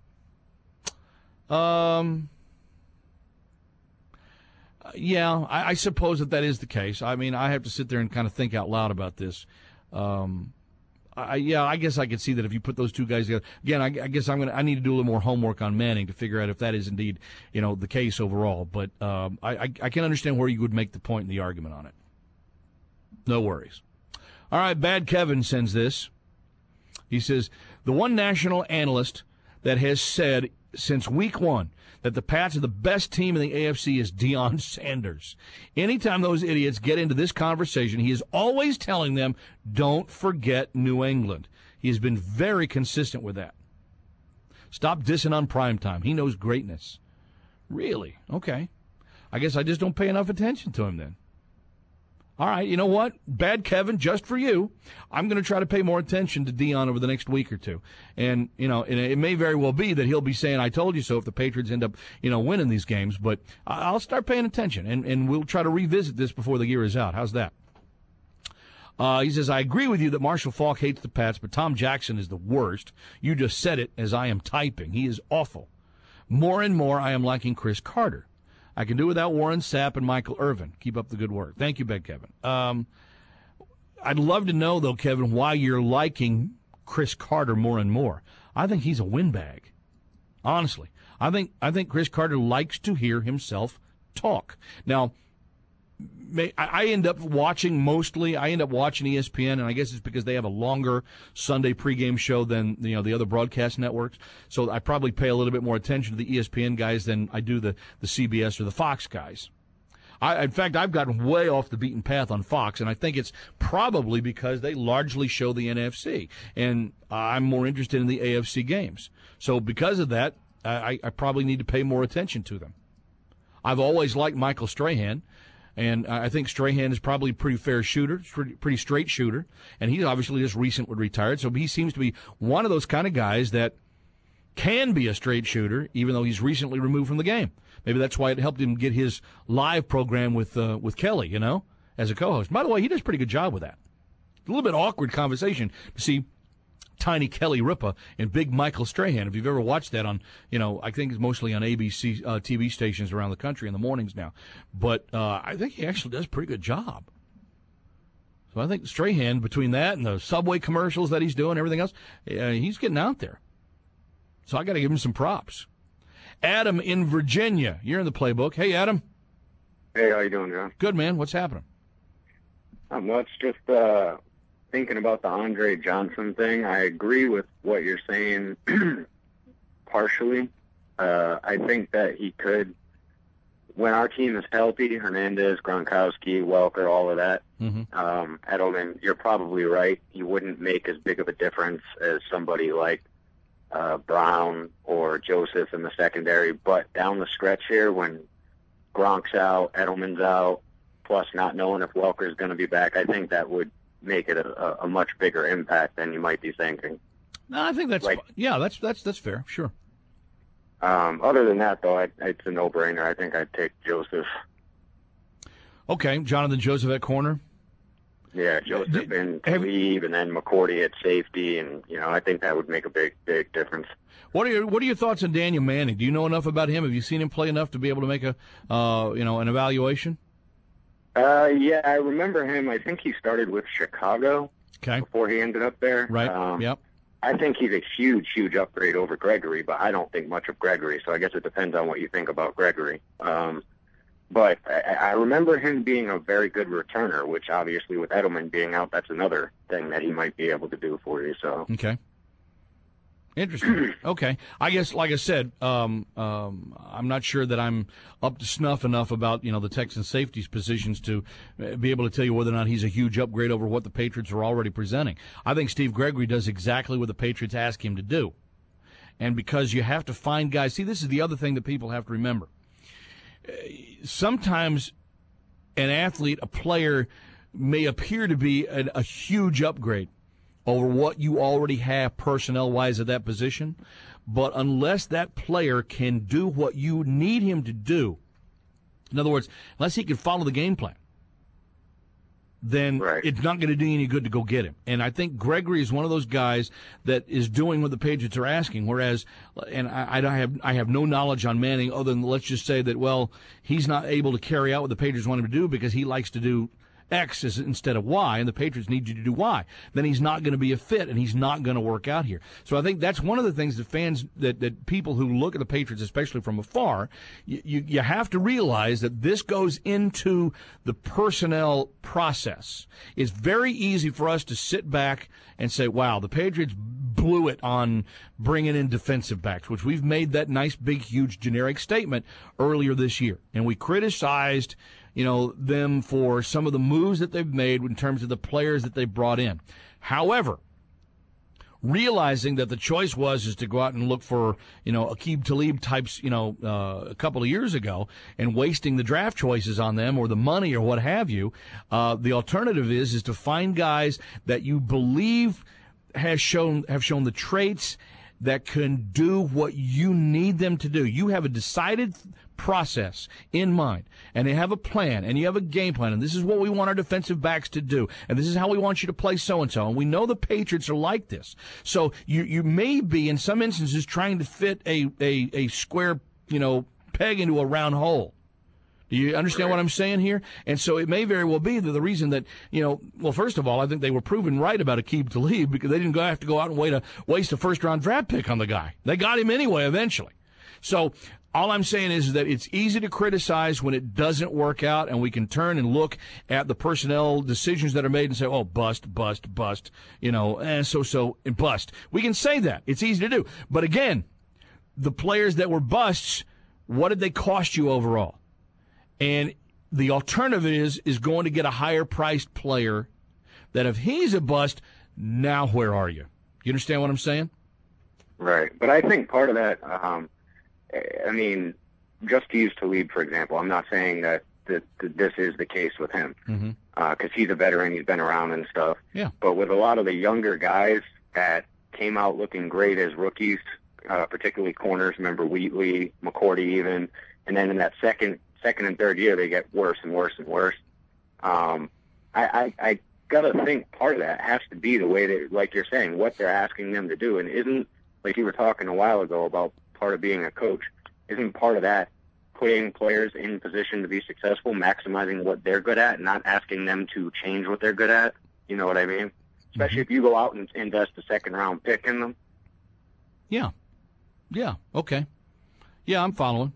Yeah, I suppose that is the case. I mean, I have to sit there and kind of think out loud about this. I guess I could see that if you put those two guys together. Again, I guess I need to do a little more homework on Manning to figure out if that is indeed, the case overall. But I can understand where you would make the point in the argument on it. No worries. All right, Bad Kevin sends this. He says, the one national analyst that has said since week one that the Pats are the best team in the AFC is Deion Sanders. Anytime those idiots get into this conversation, he is always telling them, don't forget New England. He has been very consistent with that. Stop dissing on primetime. He knows greatness. Really? Okay. I guess I just don't pay enough attention to him then. All right, you know what? Bad Kevin, just for you, I'm going to try to pay more attention to Deion over the next week or two. And, and it may very well be that he'll be saying, I told you so if the Patriots end up, winning these games. But I'll start paying attention, and we'll try to revisit this before the year is out. How's that? He says, I agree with you that Marshall Faulk hates the Pats, but Tom Jackson is the worst. You just said it as I am typing. He is awful. More and more, I am liking Chris Carter. I can do without Warren Sapp and Michael Irvin. Keep up the good work. Thank you, Bed Kevin. I'd love to know, though, Kevin, why you're liking Chris Carter more and more. I think he's a windbag. Honestly. I think Chris Carter likes to hear himself talk. Now, I end up watching ESPN, and I guess it's because they have a longer Sunday pregame show than the other broadcast networks. So I probably pay a little bit more attention to the ESPN guys than I do the CBS or the Fox guys. In fact, I've gotten way off the beaten path on Fox, and I think it's probably because they largely show the NFC, and I'm more interested in the AFC games. So because of that, I probably need to pay more attention to them. I've always liked Michael Strahan. And I think Strahan is probably a pretty fair shooter, pretty straight shooter. And he's obviously just recently retired. So he seems to be one of those kind of guys that can be a straight shooter, even though he's recently removed from the game. Maybe that's why it helped him get his live program with Kelly, as a co-host. By the way, he does a pretty good job with that. A little bit awkward conversation to see Tiny Kelly Ripa and Big Michael Strahan. If you've ever watched that on, I think it's mostly on ABC TV stations around the country in the mornings now. But I think he actually does a pretty good job. So I think Strahan, between that and the Subway commercials that he's doing, everything else, he's getting out there. So I got to give him some props. Adam in Virginia, you're in the playbook. Hey, Adam. Hey, how you doing, John? Good, man. What's happening? Not much. Just thinking about the Andre Johnson thing. I agree with what you're saying partially. I think that he could, when our team is healthy, Hernandez, Gronkowski, Welker, all of that, Edelman, you're probably right. He wouldn't make as big of a difference as somebody like Brown or Joseph in the secondary. But down the stretch here, when Gronk's out, Edelman's out, plus not knowing if Welker's going to be back, I think that would make it a much bigger impact than you might be thinking. No, I think that's that's fair, sure. Other than that, though, it's a no-brainer. I think I'd take Joseph. Okay, Jonathan Joseph at corner. Yeah, Joseph and Khalib, and then McCourty at safety, and I think that would make a big difference. What are your thoughts on Daniel Manning? Do you know enough about him? Have you seen him play enough to be able to make an evaluation? Yeah, I remember him. I think he started with Chicago before he ended up there. Right. Yep. I think he's a huge upgrade over Gregory, but I don't think much of Gregory. So I guess it depends on what you think about Gregory. But I remember him being a very good returner, which obviously with Edelman being out, that's another thing that he might be able to do for you. So okay, interesting. Okay, I guess like I said, I'm not sure that I'm up to snuff enough about the Texans safeties positions to be able to tell you whether or not he's a huge upgrade over what the Patriots are already presenting. I think Steve Gregory does exactly what the Patriots ask him to do, and because you have to find guys. See, this is the other thing that people have to remember. Sometimes an athlete, a player, may appear to be a huge upgrade over what you already have personnel-wise at that position, but unless that player can do what you need him to do, in other words, unless he can follow the game plan, then it's not going to do you any good to go get him. And I think Gregory is one of those guys that is doing what the Patriots are asking, whereas, and I have no knowledge on Manning other than let's just say that, well, he's not able to carry out what the Patriots want him to do because he likes to do X instead of Y, and the Patriots need you to do Y. Then he's not going to be a fit, and he's not going to work out here. So I think that's one of the things that fans, that people who look at the Patriots, especially from afar, you have to realize that this goes into the personnel process. It's very easy for us to sit back and say, wow, the Patriots blew it on bringing in defensive backs, which we've made that nice, big, huge, generic statement earlier this year. And we criticized them for some of the moves that they've made in terms of the players that they brought in. However, realizing that the choice is to go out and look for, Aqib Talib types, a couple of years ago and wasting the draft choices on them or the money or what have you, the alternative is to find guys that you believe have shown the traits that can do what you need them to do. You have a decided process in mind, and they have a plan, and you have a game plan, and this is what we want our defensive backs to do, and this is how we want you to play so-and-so, and we know the Patriots are like this. So you may be, in some instances, trying to fit a square, peg into a round hole. Do you understand what I'm saying here? And so it may very well be that the reason that, well, first of all, I think they were proven right about Aqib Talib because they didn't have to go out and waste a first-round draft pick on the guy. They got him anyway eventually. So all I'm saying is that it's easy to criticize when it doesn't work out, and we can turn and look at the personnel decisions that are made and say, oh, bust, and and bust. We can say that. It's easy to do. But again, the players that were busts, what did they cost you overall? And the alternative is going to get a higher-priced player that if he's a bust, now where are you? You understand what I'm saying? Right. But I think part of that, just to use Talib, for example, I'm not saying that this is the case with him because he's a veteran, he's been around and stuff. Yeah. But with a lot of the younger guys that came out looking great as rookies, particularly corners, remember Wheatley, McCourty even, and then in that second and third year, they get worse and worse and worse. I got to think part of that has to be the way that, like you're saying, what they're asking them to do. And isn't, like you were talking a while ago about part of being a coach, isn't part of that putting players in position to be successful, maximizing what they're good at, not asking them to change what they're good at. You know what I mean? Especially if you go out and invest a second-round pick in them. Yeah. Yeah, okay. Yeah, I'm following.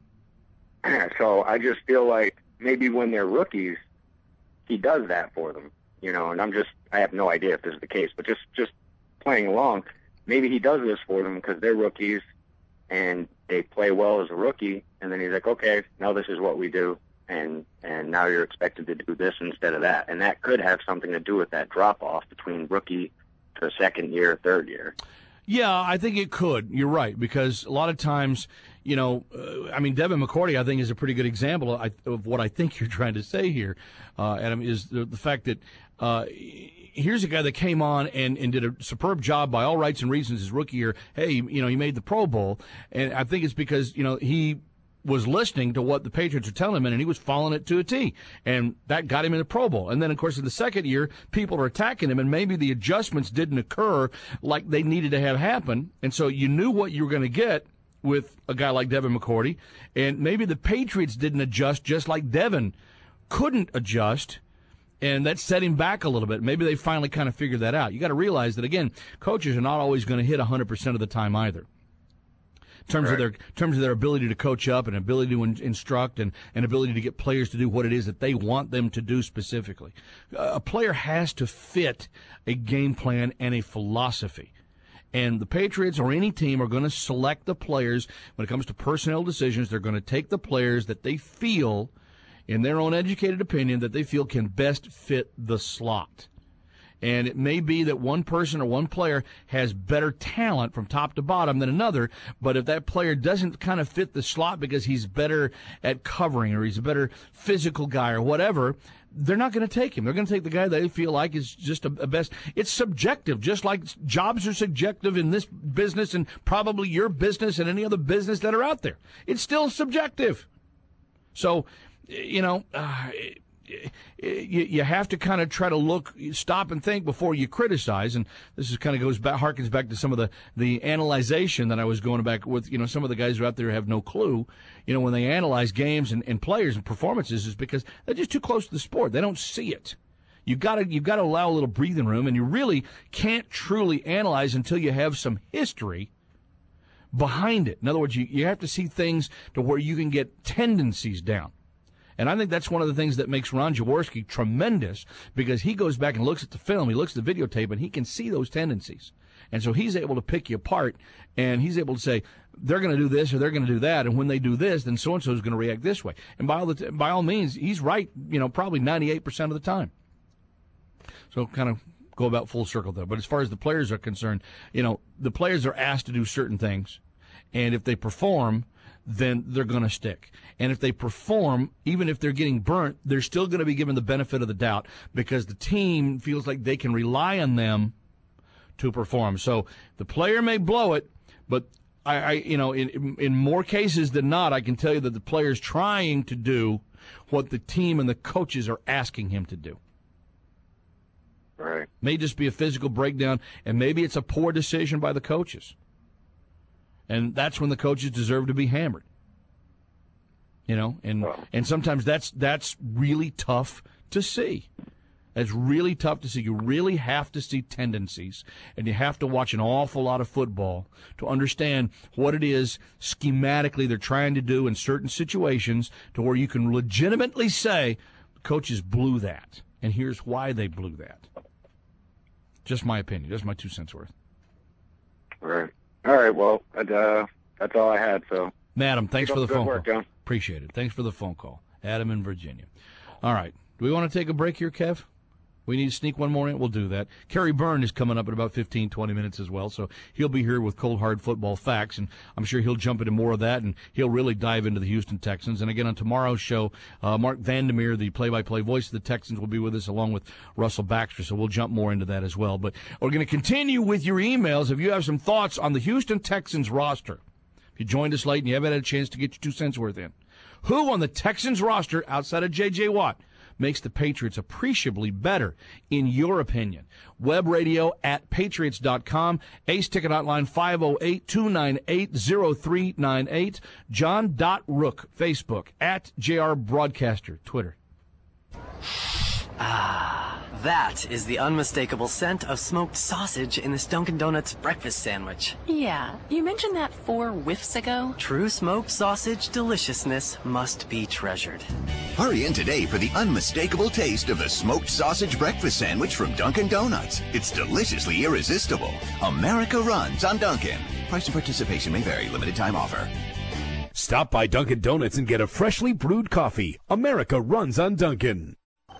So I just feel like maybe when they're rookies, he does that for them, you know, and I have no idea if this is the case, but just playing along, maybe he does this for them because they're rookies and they play well as a rookie, and then he's like, okay, now this is what we do, and now you're expected to do this instead of that. And that could have something to do with that drop-off between rookie to second year, third year. Yeah, I think it could. You're right, because a lot of times, you know, Devin McCourty, I think, is a pretty good example of what I think you're trying to say here, Adam, is the fact that here's a guy that came on and did a superb job by all rights and reasons his rookie year. Hey, you know, he made the Pro Bowl, and I think it's because, you know, he was listening to what the Patriots were telling him, and he was following it to a T, and that got him in the Pro Bowl. And then, of course, in the second year, people are attacking him, and maybe the adjustments didn't occur like they needed to have happen, and so you knew what you were going to get with a guy like Devin McCourty, and maybe the Patriots didn't adjust just like Devin couldn't adjust, and that set him back a little bit. Maybe they finally kind of figured that out. You got to realize that, again, coaches are not always going to hit 100% of the time either. In terms of their ability to coach up and ability to instruct and ability to get players to do what it is that they want them to do specifically. A player has to fit a game plan and a philosophy. And the Patriots or any team are going to select the players when it comes to personnel decisions. They're going to take the players that they feel, in their own educated opinion, that they feel can best fit the slot. And it may be that one person or one player has better talent from top to bottom than another, but if that player doesn't kind of fit the slot because he's better at covering or he's a better physical guy or whatever, they're not going to take him. They're going to take the guy they feel like is just a best. It's subjective, just like jobs are subjective in this business and probably your business and any other business that are out there. It's still subjective. So, you know, you have to kind of try to stop and think before you criticize, and this is kind of harkens back to some of the analyzation that I was going back with. You know, some of the guys who are out there have no clue. You know, when they analyze games and players and performances, is because they're just too close to the sport. They don't see it. You've got to allow a little breathing room, and you really can't truly analyze until you have some history behind it. In other words, you have to see things to where you can get tendencies down. And I think that's one of the things that makes Ron Jaworski tremendous, because he goes back and looks at the film, he looks at the videotape, and he can see those tendencies. And so he's able to pick you apart, and he's able to say, they're going to do this or they're going to do that, and when they do this, then so-and-so is going to react this way. And by all means, he's right, you know, probably 98% of the time. So kind of go about full circle there. But as far as the players are concerned, you know, the players are asked to do certain things, and if they perform, then they're going to stick. And if they perform, even if they're getting burnt, they're still going to be given the benefit of the doubt because the team feels like they can rely on them to perform. So the player may blow it, but I you know, in more cases than not, I can tell you that the player's trying to do what the team and the coaches are asking him to do. Right. May just be a physical breakdown, and maybe it's a poor decision by the coaches. And that's when the coaches deserve to be hammered. You know, and sometimes that's really tough to see. It's really tough to see. You really have to see tendencies, and you have to watch an awful lot of football to understand what it is schematically they're trying to do in certain situations to where you can legitimately say, coaches blew that, and here's why they blew that. Just my opinion. Just my 2 cents worth. Right. All right, well, that's all I had. So, Adam, thanks for the phone call. John. Appreciate it. Thanks for the phone call. Adam in Virginia. All right. Do we want to take a break here, Kev? We need to sneak one more in? We'll do that. Kerry Byrne is coming up in about 15, 20 minutes as well, so he'll be here with cold, hard football facts, and I'm sure he'll jump into more of that, and he'll really dive into the Houston Texans. And again, on tomorrow's show, Mark Vandermeer, the play-by-play voice of the Texans, will be with us along with Russell Baxter, so we'll jump more into that as well. But we're going to continue with your emails. If you have some thoughts on the Houston Texans roster, if you joined us late and you haven't had a chance to get your 2 cents worth in, who on the Texans roster outside of J.J. Watt makes the Patriots appreciably better, in your opinion? Web radio at patriots.com. Ace Ticket Hotline 508-298-0398. John.Rook, Facebook, at JR Broadcaster, Twitter. Ah, that is the unmistakable scent of smoked sausage in this Dunkin' Donuts breakfast sandwich. Yeah, you mentioned that 4 whiffs ago. True smoked sausage deliciousness must be treasured. Hurry in today for the unmistakable taste of the smoked sausage breakfast sandwich from Dunkin' Donuts. It's deliciously irresistible. America runs on Dunkin'. Price and participation may vary. Limited time offer. Stop by Dunkin' Donuts and get a freshly brewed coffee. America runs on Dunkin'.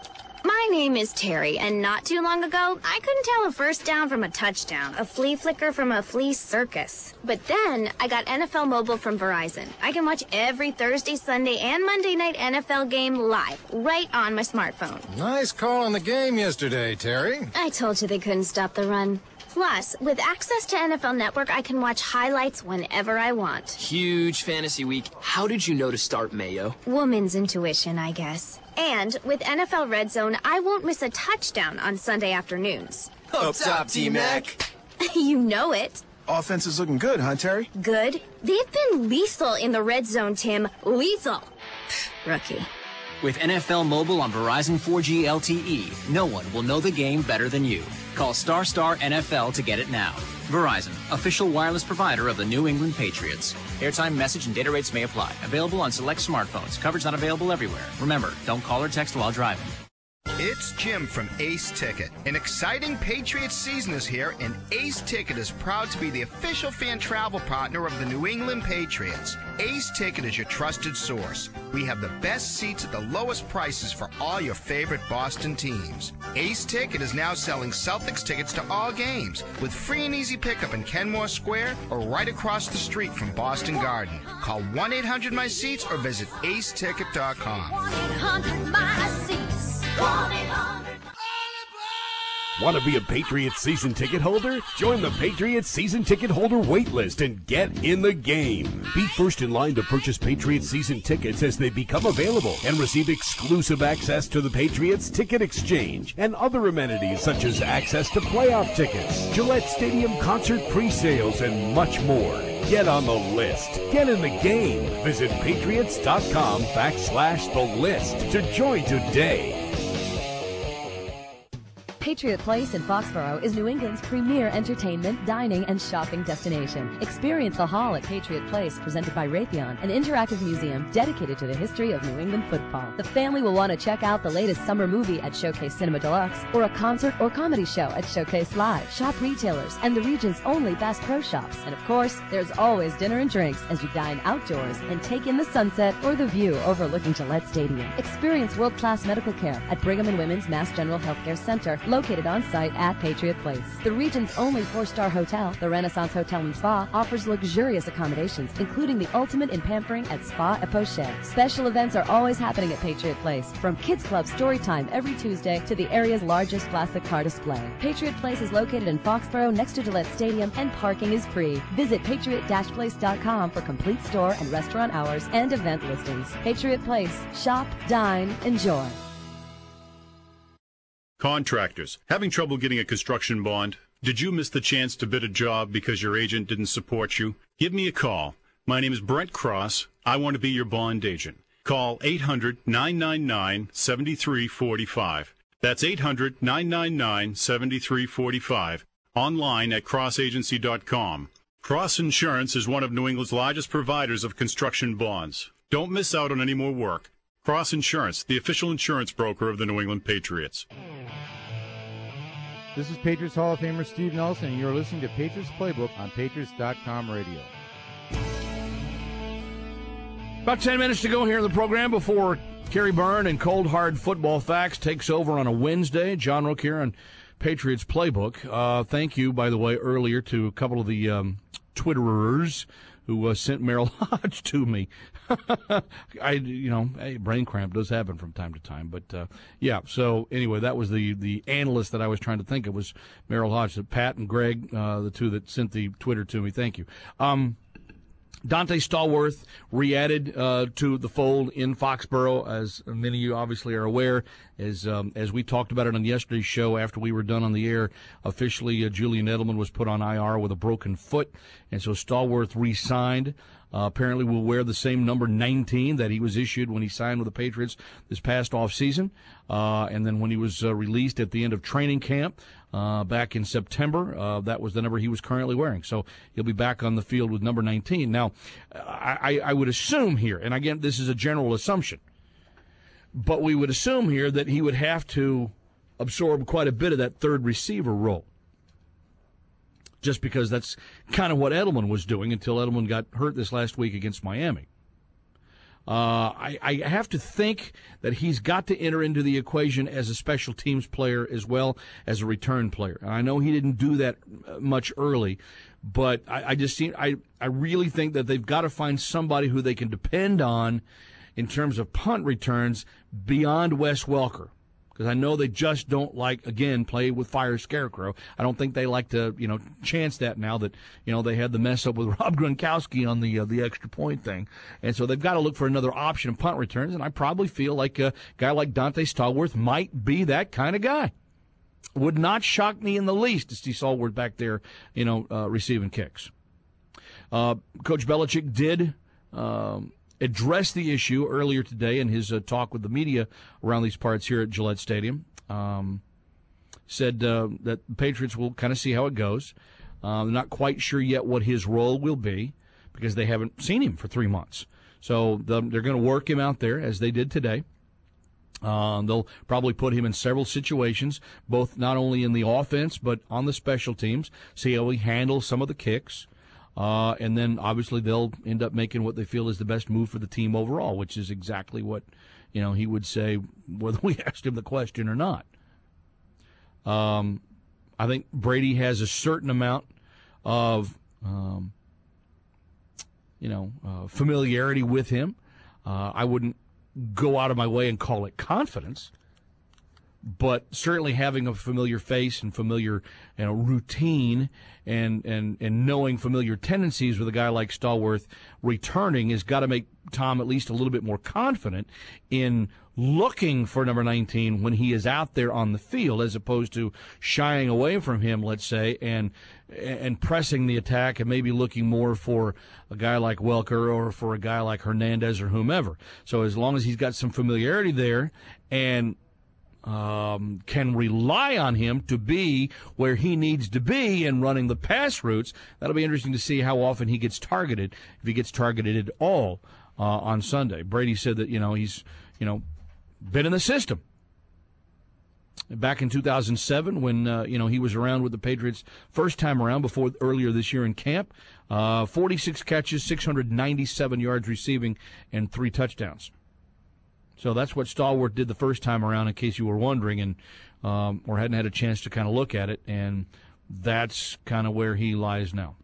My name is Terry, and not too long ago, I couldn't tell a first down from a touchdown, a flea flicker from a flea circus. But then, I got NFL Mobile from Verizon. I can watch every Thursday, Sunday, and Monday night NFL game live, right on my smartphone. Nice call on the game yesterday, Terry. I told you they couldn't stop the run. Plus, with access to NFL Network, I can watch highlights whenever I want. Huge fantasy week. How did you know to start Mayo? Woman's intuition, I guess. And with NFL Red Zone, I won't miss a touchdown on Sunday afternoons. Up top, T-Mac. You know it. Offense is looking good, huh, Terry? Good? They've been lethal in the Red Zone, Tim. Lethal. Rookie. With NFL Mobile on Verizon 4G LTE, no one will know the game better than you. Call Star NFL to get it now. Verizon, official wireless provider of the New England Patriots. Airtime, message, and data rates may apply. Available on select smartphones. Coverage not available everywhere. Remember, don't call or text while driving. It's Jim from Ace Ticket. An exciting Patriots season is here, and Ace Ticket is proud to be the official fan travel partner of the New England Patriots. Ace Ticket is your trusted source. We have the best seats at the lowest prices for all your favorite Boston teams. Ace Ticket is now selling Celtics tickets to all games with free and easy pickup in Kenmore Square or right across the street from Boston Garden. Call 1-800-MY-SEATS or visit aceticket.com. 1-800-MY-SEATS. Want to be a Patriots season ticket holder? Join the Patriots season ticket holder wait list and get in the game. Be first in line to purchase Patriots season tickets as they become available and receive exclusive access to the Patriots Ticket Exchange and other amenities such as access to playoff tickets, Gillette Stadium concert pre-sales, and much more. Get on the list. Get in the game. Visit patriots.com/the list to join today. Patriot Place in Foxborough is New England's premier entertainment, dining, and shopping destination. Experience the Hall at Patriot Place, presented by Raytheon, an interactive museum dedicated to the history of New England football. The family will want to check out the latest summer movie at Showcase Cinema Deluxe, or a concert or comedy show at Showcase Live. Shop retailers and the region's only Bass Pro Shops. And of course, there's always dinner and drinks as you dine outdoors and take in the sunset or the view overlooking Gillette Stadium. Experience world-class medical care at Brigham and Women's Mass General Healthcare Center, located on site at Patriot Place. The region's only 4-star hotel, the Renaissance Hotel and Spa, offers luxurious accommodations, including the ultimate in pampering at Spa et Poche. Special events are always happening at Patriot Place, from Kids Club story time every Tuesday to the area's largest classic car display. Patriot Place is located in Foxborough next to Gillette Stadium, and parking is free. Visit patriot-place.com for complete store and restaurant hours and event listings. Patriot Place. Shop, dine, enjoy. Contractors, having trouble getting a construction bond? Did you miss the chance to bid a job because your agent didn't support you? Give me a call. My name is Brent Cross. I want to be your bond agent. Call 800-999-7345. That's 800-999-7345. Online at crossagency.com. Cross Insurance is one of New England's largest providers of construction bonds. Don't miss out on any more work. Cross Insurance, the official insurance broker of the New England Patriots. This is Patriots Hall of Famer Steve Nelson, and you're listening to Patriots Playbook on Patriots.com radio. About 10 minutes to go here in the program before Kerry Byrne and Cold Hard Football Facts takes over on a Wednesday. John Rook here on Patriots Playbook. Thank you, by the way, earlier to a couple of the Twitterers who sent Merrill Hodge to me. Brain cramp does happen from time to time. But, yeah, so anyway, that was the analyst that I was trying to think of was Merrill Hodge. Pat and Greg, the two that sent the Twitter to me. Thank you. Dante Stallworth re-added to the fold in Foxborough, as many of you obviously are aware. As we talked about it on yesterday's show after we were done on the air, officially Julian Edelman was put on IR with a broken foot, and so Stallworth re-signed. Apparently will wear the same number 19 that he was issued when he signed with the Patriots this past offseason. And then when he was released at the end of training camp back in September, that was the number he was currently wearing. So he'll be back on the field with number 19. Now, I would assume here, and again, this is a general assumption, but we would assume here that he would have to absorb quite a bit of that third receiver role, just because that's kind of what Edelman was doing until Edelman got hurt this last week against Miami. I have to think that he's got to enter into the equation as a special teams player as well as a return player. And I know he didn't do that much early, but I really think that they've got to find somebody who they can depend on in terms of punt returns beyond Wes Welker. Because I know they just don't like, again, play with fire scarecrow. I don't think they like to, chance that now that, they had the mess up with Rob Gronkowski on the extra point thing. And so they've got to look for another option in punt returns, and I probably feel like a guy like Dante Stallworth might be that kind of guy. Would not shock me in the least to see Stallworth back there, receiving kicks. Coach Belichick did addressed the issue earlier today in his talk with the media around these parts here at Gillette Stadium. Said that the Patriots will kind of see how it goes. They're not quite sure yet what his role will be because they haven't seen him for 3 months. So they're going to work him out there as they did today. They'll probably put him in several situations, both not only in the offense but on the special teams, see how he handles some of the kicks. And then, obviously, they'll end up making what they feel is the best move for the team overall, which is exactly what, he would say whether we asked him the question or not. I think Brady has a certain amount of, familiarity with him. I wouldn't go out of my way and call it confidence, but certainly having a familiar face and familiar routine and knowing familiar tendencies with a guy like Stallworth returning has got to make Tom at least a little bit more confident in looking for number 19 when he is out there on the field, as opposed to shying away from him, let's say, and pressing the attack and maybe looking more for a guy like Welker or for a guy like Hernandez or whomever. So as long as he's got some familiarity there and can rely on him to be where he needs to be in running the pass routes, that'll be interesting to see how often he gets targeted, if he gets targeted at all on Sunday. Brady said that, he's, been in the system. Back in 2007 when, he was around with the Patriots first time around earlier this year in camp, 46 catches, 697 yards receiving, and 3 touchdowns. So that's what Stallworth did the first time around, in case you were wondering, and or hadn't had a chance to kind of look at it, and that's kind of where he lies now.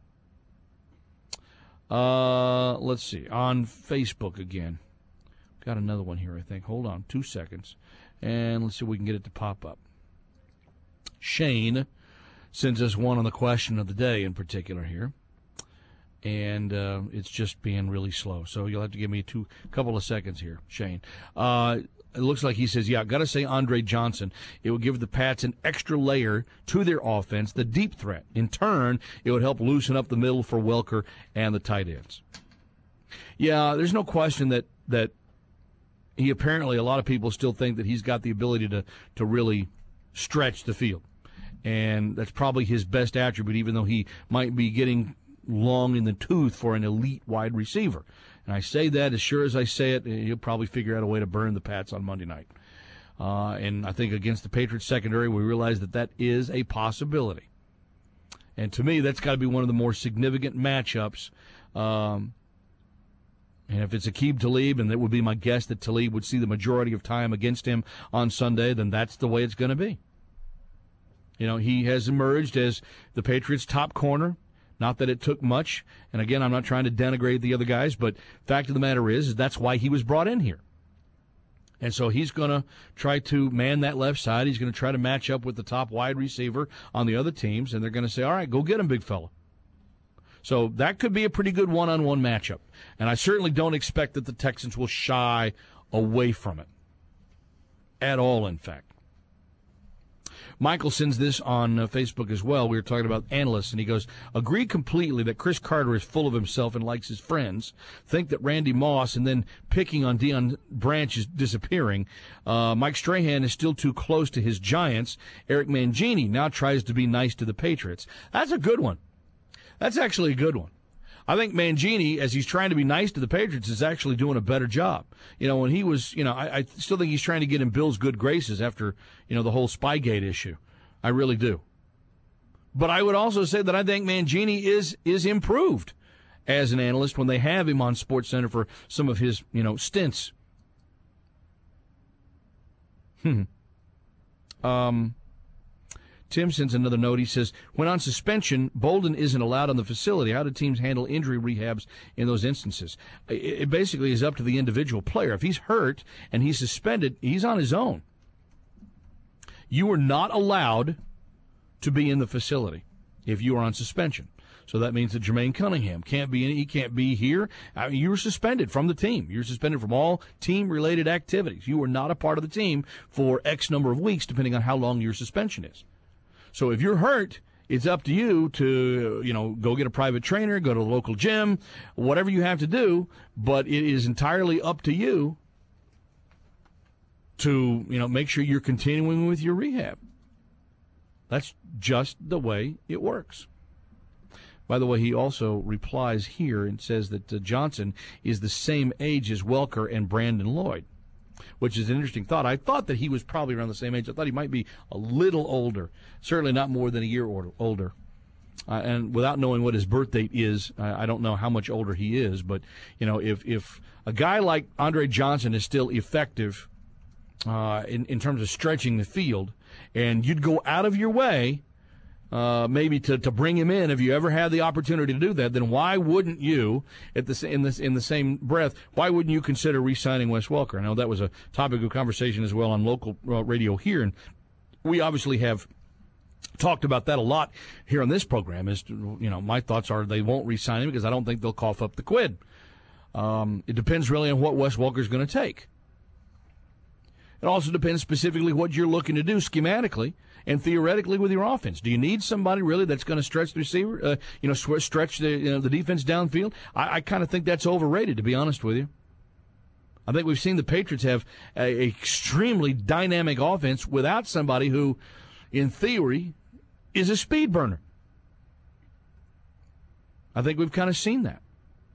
Let's see. On Facebook again. Got another one here, I think. Hold on 2 seconds, and let's see if we can get it to pop up. Shane sends us one on the question of the day in particular here. And it's just being really slow. So you'll have to give me a couple of seconds here, Shane. It looks like he says, got to say Andre Johnson. It would give the Pats an extra layer to their offense, the deep threat. In turn, it would help loosen up the middle for Welker and the tight ends. Yeah, there's no question that he apparently, a lot of people still think that he's got the ability to really stretch the field. And that's probably his best attribute, even though he might be getting long in the tooth for an elite wide receiver. And I say that as sure as I say it, he'll probably figure out a way to burn the Pats on Monday night. And I think against the Patriots secondary, we realize that is a possibility. And to me, that's got to be one of the more significant matchups. And if it's Aqib Talib, and that would be my guess that Talib would see the majority of time against him on Sunday, then that's the way it's going to be. He has emerged as the Patriots' top corner. Not that it took much, and again, I'm not trying to denigrate the other guys, but fact of the matter is that's why he was brought in here. And so he's going to try to man that left side. He's going to try to match up with the top wide receiver on the other teams, and they're going to say, all right, go get him, big fella. So that could be a pretty good one-on-one matchup. And I certainly don't expect that the Texans will shy away from it. At all, in fact. Michael sends this on Facebook as well. We were talking about analysts, and he goes, agree completely that Chris Carter is full of himself and likes his friends. Think that Randy Moss and then picking on Deion Branch is disappearing. Mike Strahan is still too close to his Giants. Eric Mangini now tries to be nice to the Patriots. That's a good one. That's actually a good one. I think Mangini, as he's trying to be nice to the Patriots, is actually doing a better job. When he was, I still think he's trying to get in Bill's good graces after, the whole Spygate issue. I really do. But I would also say that I think Mangini is improved as an analyst when they have him on SportsCenter for some of his, stints. Tim sends another note. He says, when on suspension, Bolden isn't allowed on the facility. How do teams handle injury rehabs in those instances? It basically is up to the individual player. If he's hurt and he's suspended, he's on his own. You are not allowed to be in the facility if you are on suspension. So that means that Jermaine Cunningham can't be here. You're suspended from the team. You're suspended from all team-related activities. You are not a part of the team for X number of weeks, depending on how long your suspension is. So if you're hurt, it's up to you to, go get a private trainer, go to a local gym, whatever you have to do, but it is entirely up to you to, make sure you're continuing with your rehab. That's just the way it works. By the way, he also replies here and says that Johnson is the same age as Welker and Brandon Lloyd, which is an interesting thought. I thought that he was probably around the same age. I thought he might be a little older, certainly not more than a year older. And without knowing what his birth date is, I don't know how much older he is. But, if a guy like Andre Johnson is still effective in terms of stretching the field, and you'd go out of your way maybe to bring him in if you ever had the opportunity to do that, then why wouldn't you, in the same breath, why wouldn't you consider re-signing Wes Welker? I know that was a topic of conversation as well on local radio here, and we obviously have talked about that a lot here on this program. My thoughts are they won't re-sign him because I don't think they'll cough up the quid. It depends really on what Wes Welker's going to take. It also depends specifically what you're looking to do schematically and theoretically with your offense. Do you need somebody really that's going to stretch the receiver, stretch the defense downfield? I kind of think that's overrated, to be honest with you. I think we've seen the Patriots have an extremely dynamic offense without somebody who, in theory, is a speed burner. I think we've kind of seen that.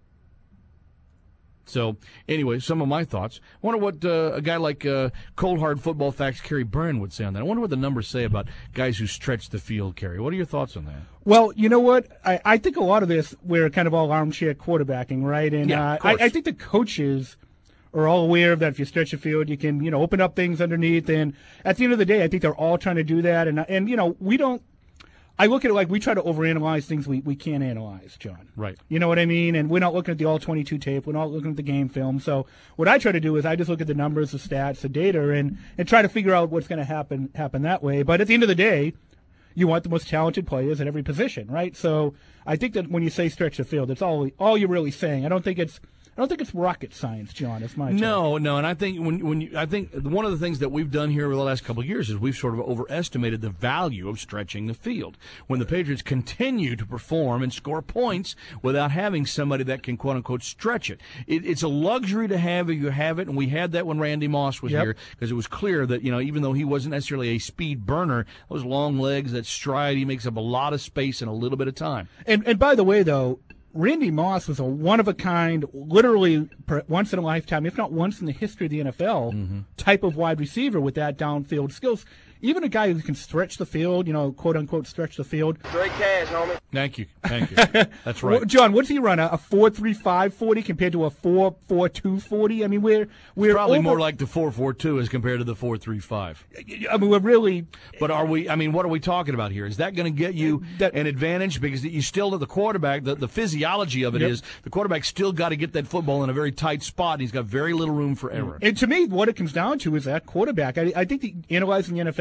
So, anyway, some of my thoughts. I wonder what a guy like Cold Hard Football Facts, Kerry Byrne, would say on that. I wonder what the numbers say about guys who stretch the field, Kerry. What are your thoughts on that? Well, you know what? I think a lot of this, we're kind of all armchair quarterbacking, right? And I think the coaches are all aware of that. If you stretch the field, you can, open up things underneath. And at the end of the day, I think they're all trying to do that. And we don't. I look at it like we try to overanalyze things we can't analyze, John. Right. You know what I mean? And we're not looking at the all-22 tape. We're not looking at the game film. So what I try to do is I just look at the numbers, the stats, the data, and try to figure out what's going to happen that way. But at the end of the day, you want the most talented players at every position, right? So I think that when you say stretch the field, it's all you're really saying. I don't think it's rocket science, John. It's my no, and I think I think one of the things that we've done here over the last couple of years is we've sort of overestimated the value of stretching the field. When the Patriots continue to perform and score points without having somebody that can quote unquote stretch it, it's a luxury to have if you have it, and we had that when Randy Moss was here because it was clear that even though he wasn't necessarily a speed burner, those long legs, that stride, he makes up a lot of space in a little bit of time. And by the way, though, Randy Moss was a one-of-a-kind, literally once in a lifetime, if not once in the history of the NFL, type of wide receiver with that downfield skills. Even a guy who can stretch the field, quote-unquote stretch the field. Straight cash, homie. Thank you. That's right. Well, John, what does he run, a 4.35 40 compared to a 4.42 40? I mean, we're probably more like the 4.42 as compared to the 4.35. I mean, we're really. But what are we talking about here? Is that going to get you an advantage? Because you still, the quarterback, the physiology of it is the quarterback's still got to get that football in a very tight spot, and he's got very little room for error. And to me, what it comes down to is that quarterback. I think analyzing the NFL,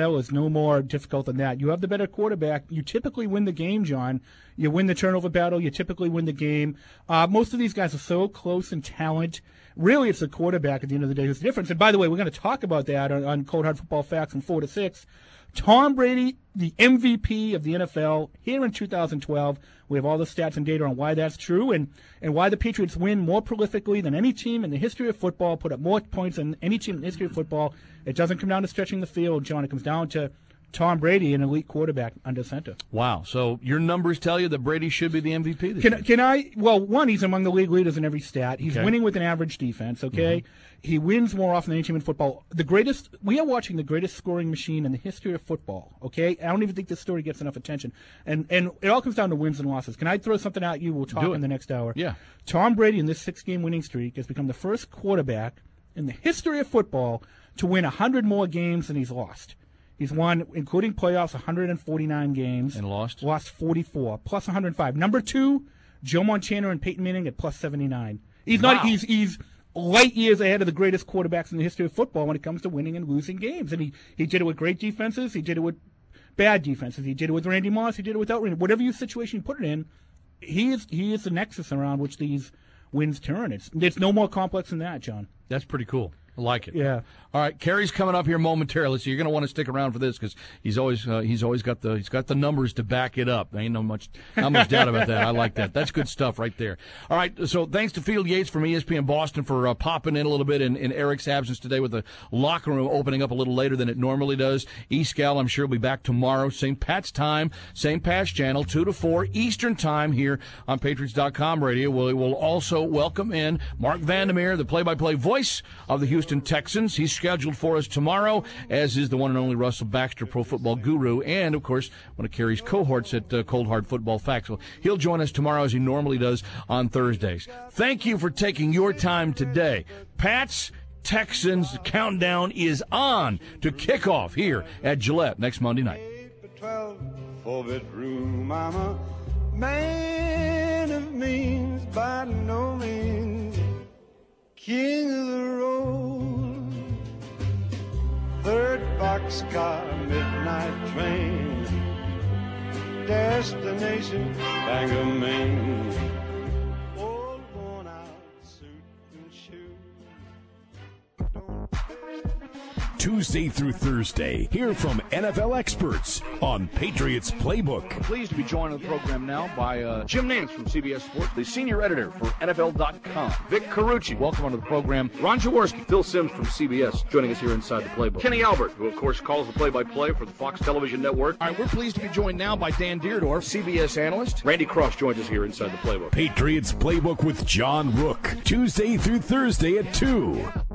NFL is no more difficult than that. You have the better quarterback. You typically win the game, John. You win the turnover battle. You typically win the game. Most of these guys are so close in talent. Really, it's the quarterback at the end of the day who's the difference. And by the way, we're going to talk about that on Cold Hard Football Facts from 4 to 6. Tom Brady, the MVP of the NFL here in 2012. We have all the stats and data on why that's true and why the Patriots win more prolifically than any team in the history of football, put up more points than any team in the history of football. It doesn't come down to stretching the field, John. It comes down to Tom Brady, an elite quarterback under center. Wow. So your numbers tell you that Brady should be the MVP this year. Can I? Well, one, he's among the league leaders in every stat. He's winning with an average defense, okay? Mm-hmm. He wins more often than any team in football. We are watching the greatest scoring machine in the history of football, okay? I don't even think this story gets enough attention. And it all comes down to wins and losses. Can I throw something at you? We'll talk in the next hour. Yeah. Tom Brady in this 6-game winning streak has become the first quarterback in the history of football to win 100 more games than he's lost. He's won, including playoffs, 149 games. And lost? Lost 44, plus 105. Number 2, Joe Montana and Peyton Manning at plus 79. He's light years ahead of the greatest quarterbacks in the history of football when it comes to winning and losing games. And he did it with great defenses. He did it with bad defenses. He did it with Randy Moss. He did it without Randy. Whatever situation you put it in, he is the nexus around which these wins turn. It's no more complex than that, John. That's pretty cool. I like it. Yeah. All right, Kerry's coming up here momentarily, so you're going to want to stick around for this because he's always got the numbers to back it up. There ain't not much doubt about that. I like that. That's good stuff right there. All right, so thanks to Field Yates from ESPN Boston for popping in a little bit in Eric's absence today with the locker room opening up a little later than it normally does. Escal, I'm sure, will be back tomorrow. St. Pat's time, St. Pat's channel, 2 to 4 Eastern time here on Patriots.com radio. We will also welcome in Mark Vandermeer, the play-by-play voice of the Houston Texans. He's scheduled for us tomorrow, as is the one and only Russell Baxter, Pro Football Guru, and, of course, one of Kerry's cohorts at Cold Hard Football Facts. So he'll join us tomorrow as he normally does on Thursdays. Thank you for taking your time today. Pats, Texans, countdown is on to kickoff here at Gillette next Monday night. 4-bedroom, I'm a man of means, by no means king of the road. 3rd boxcar, midnight train, destination Bangor, Maine. Old worn out suit and shoes. Tuesday through Thursday, hear from NFL experts on Patriots Playbook. I'm pleased to be joined on the program now by Jim Nantz from CBS Sports, the senior editor for NFL.com. Vic Carucci, welcome onto the program. Ron Jaworski, Phil Simms from CBS, joining us here inside the Playbook. Kenny Albert, who of course calls the play-by-play for the Fox Television Network. All right, we're pleased to be joined now by Dan Deerdorf, CBS analyst. Randy Cross joins us here inside the Playbook. Patriots Playbook with John Rook, Tuesday through Thursday at 2.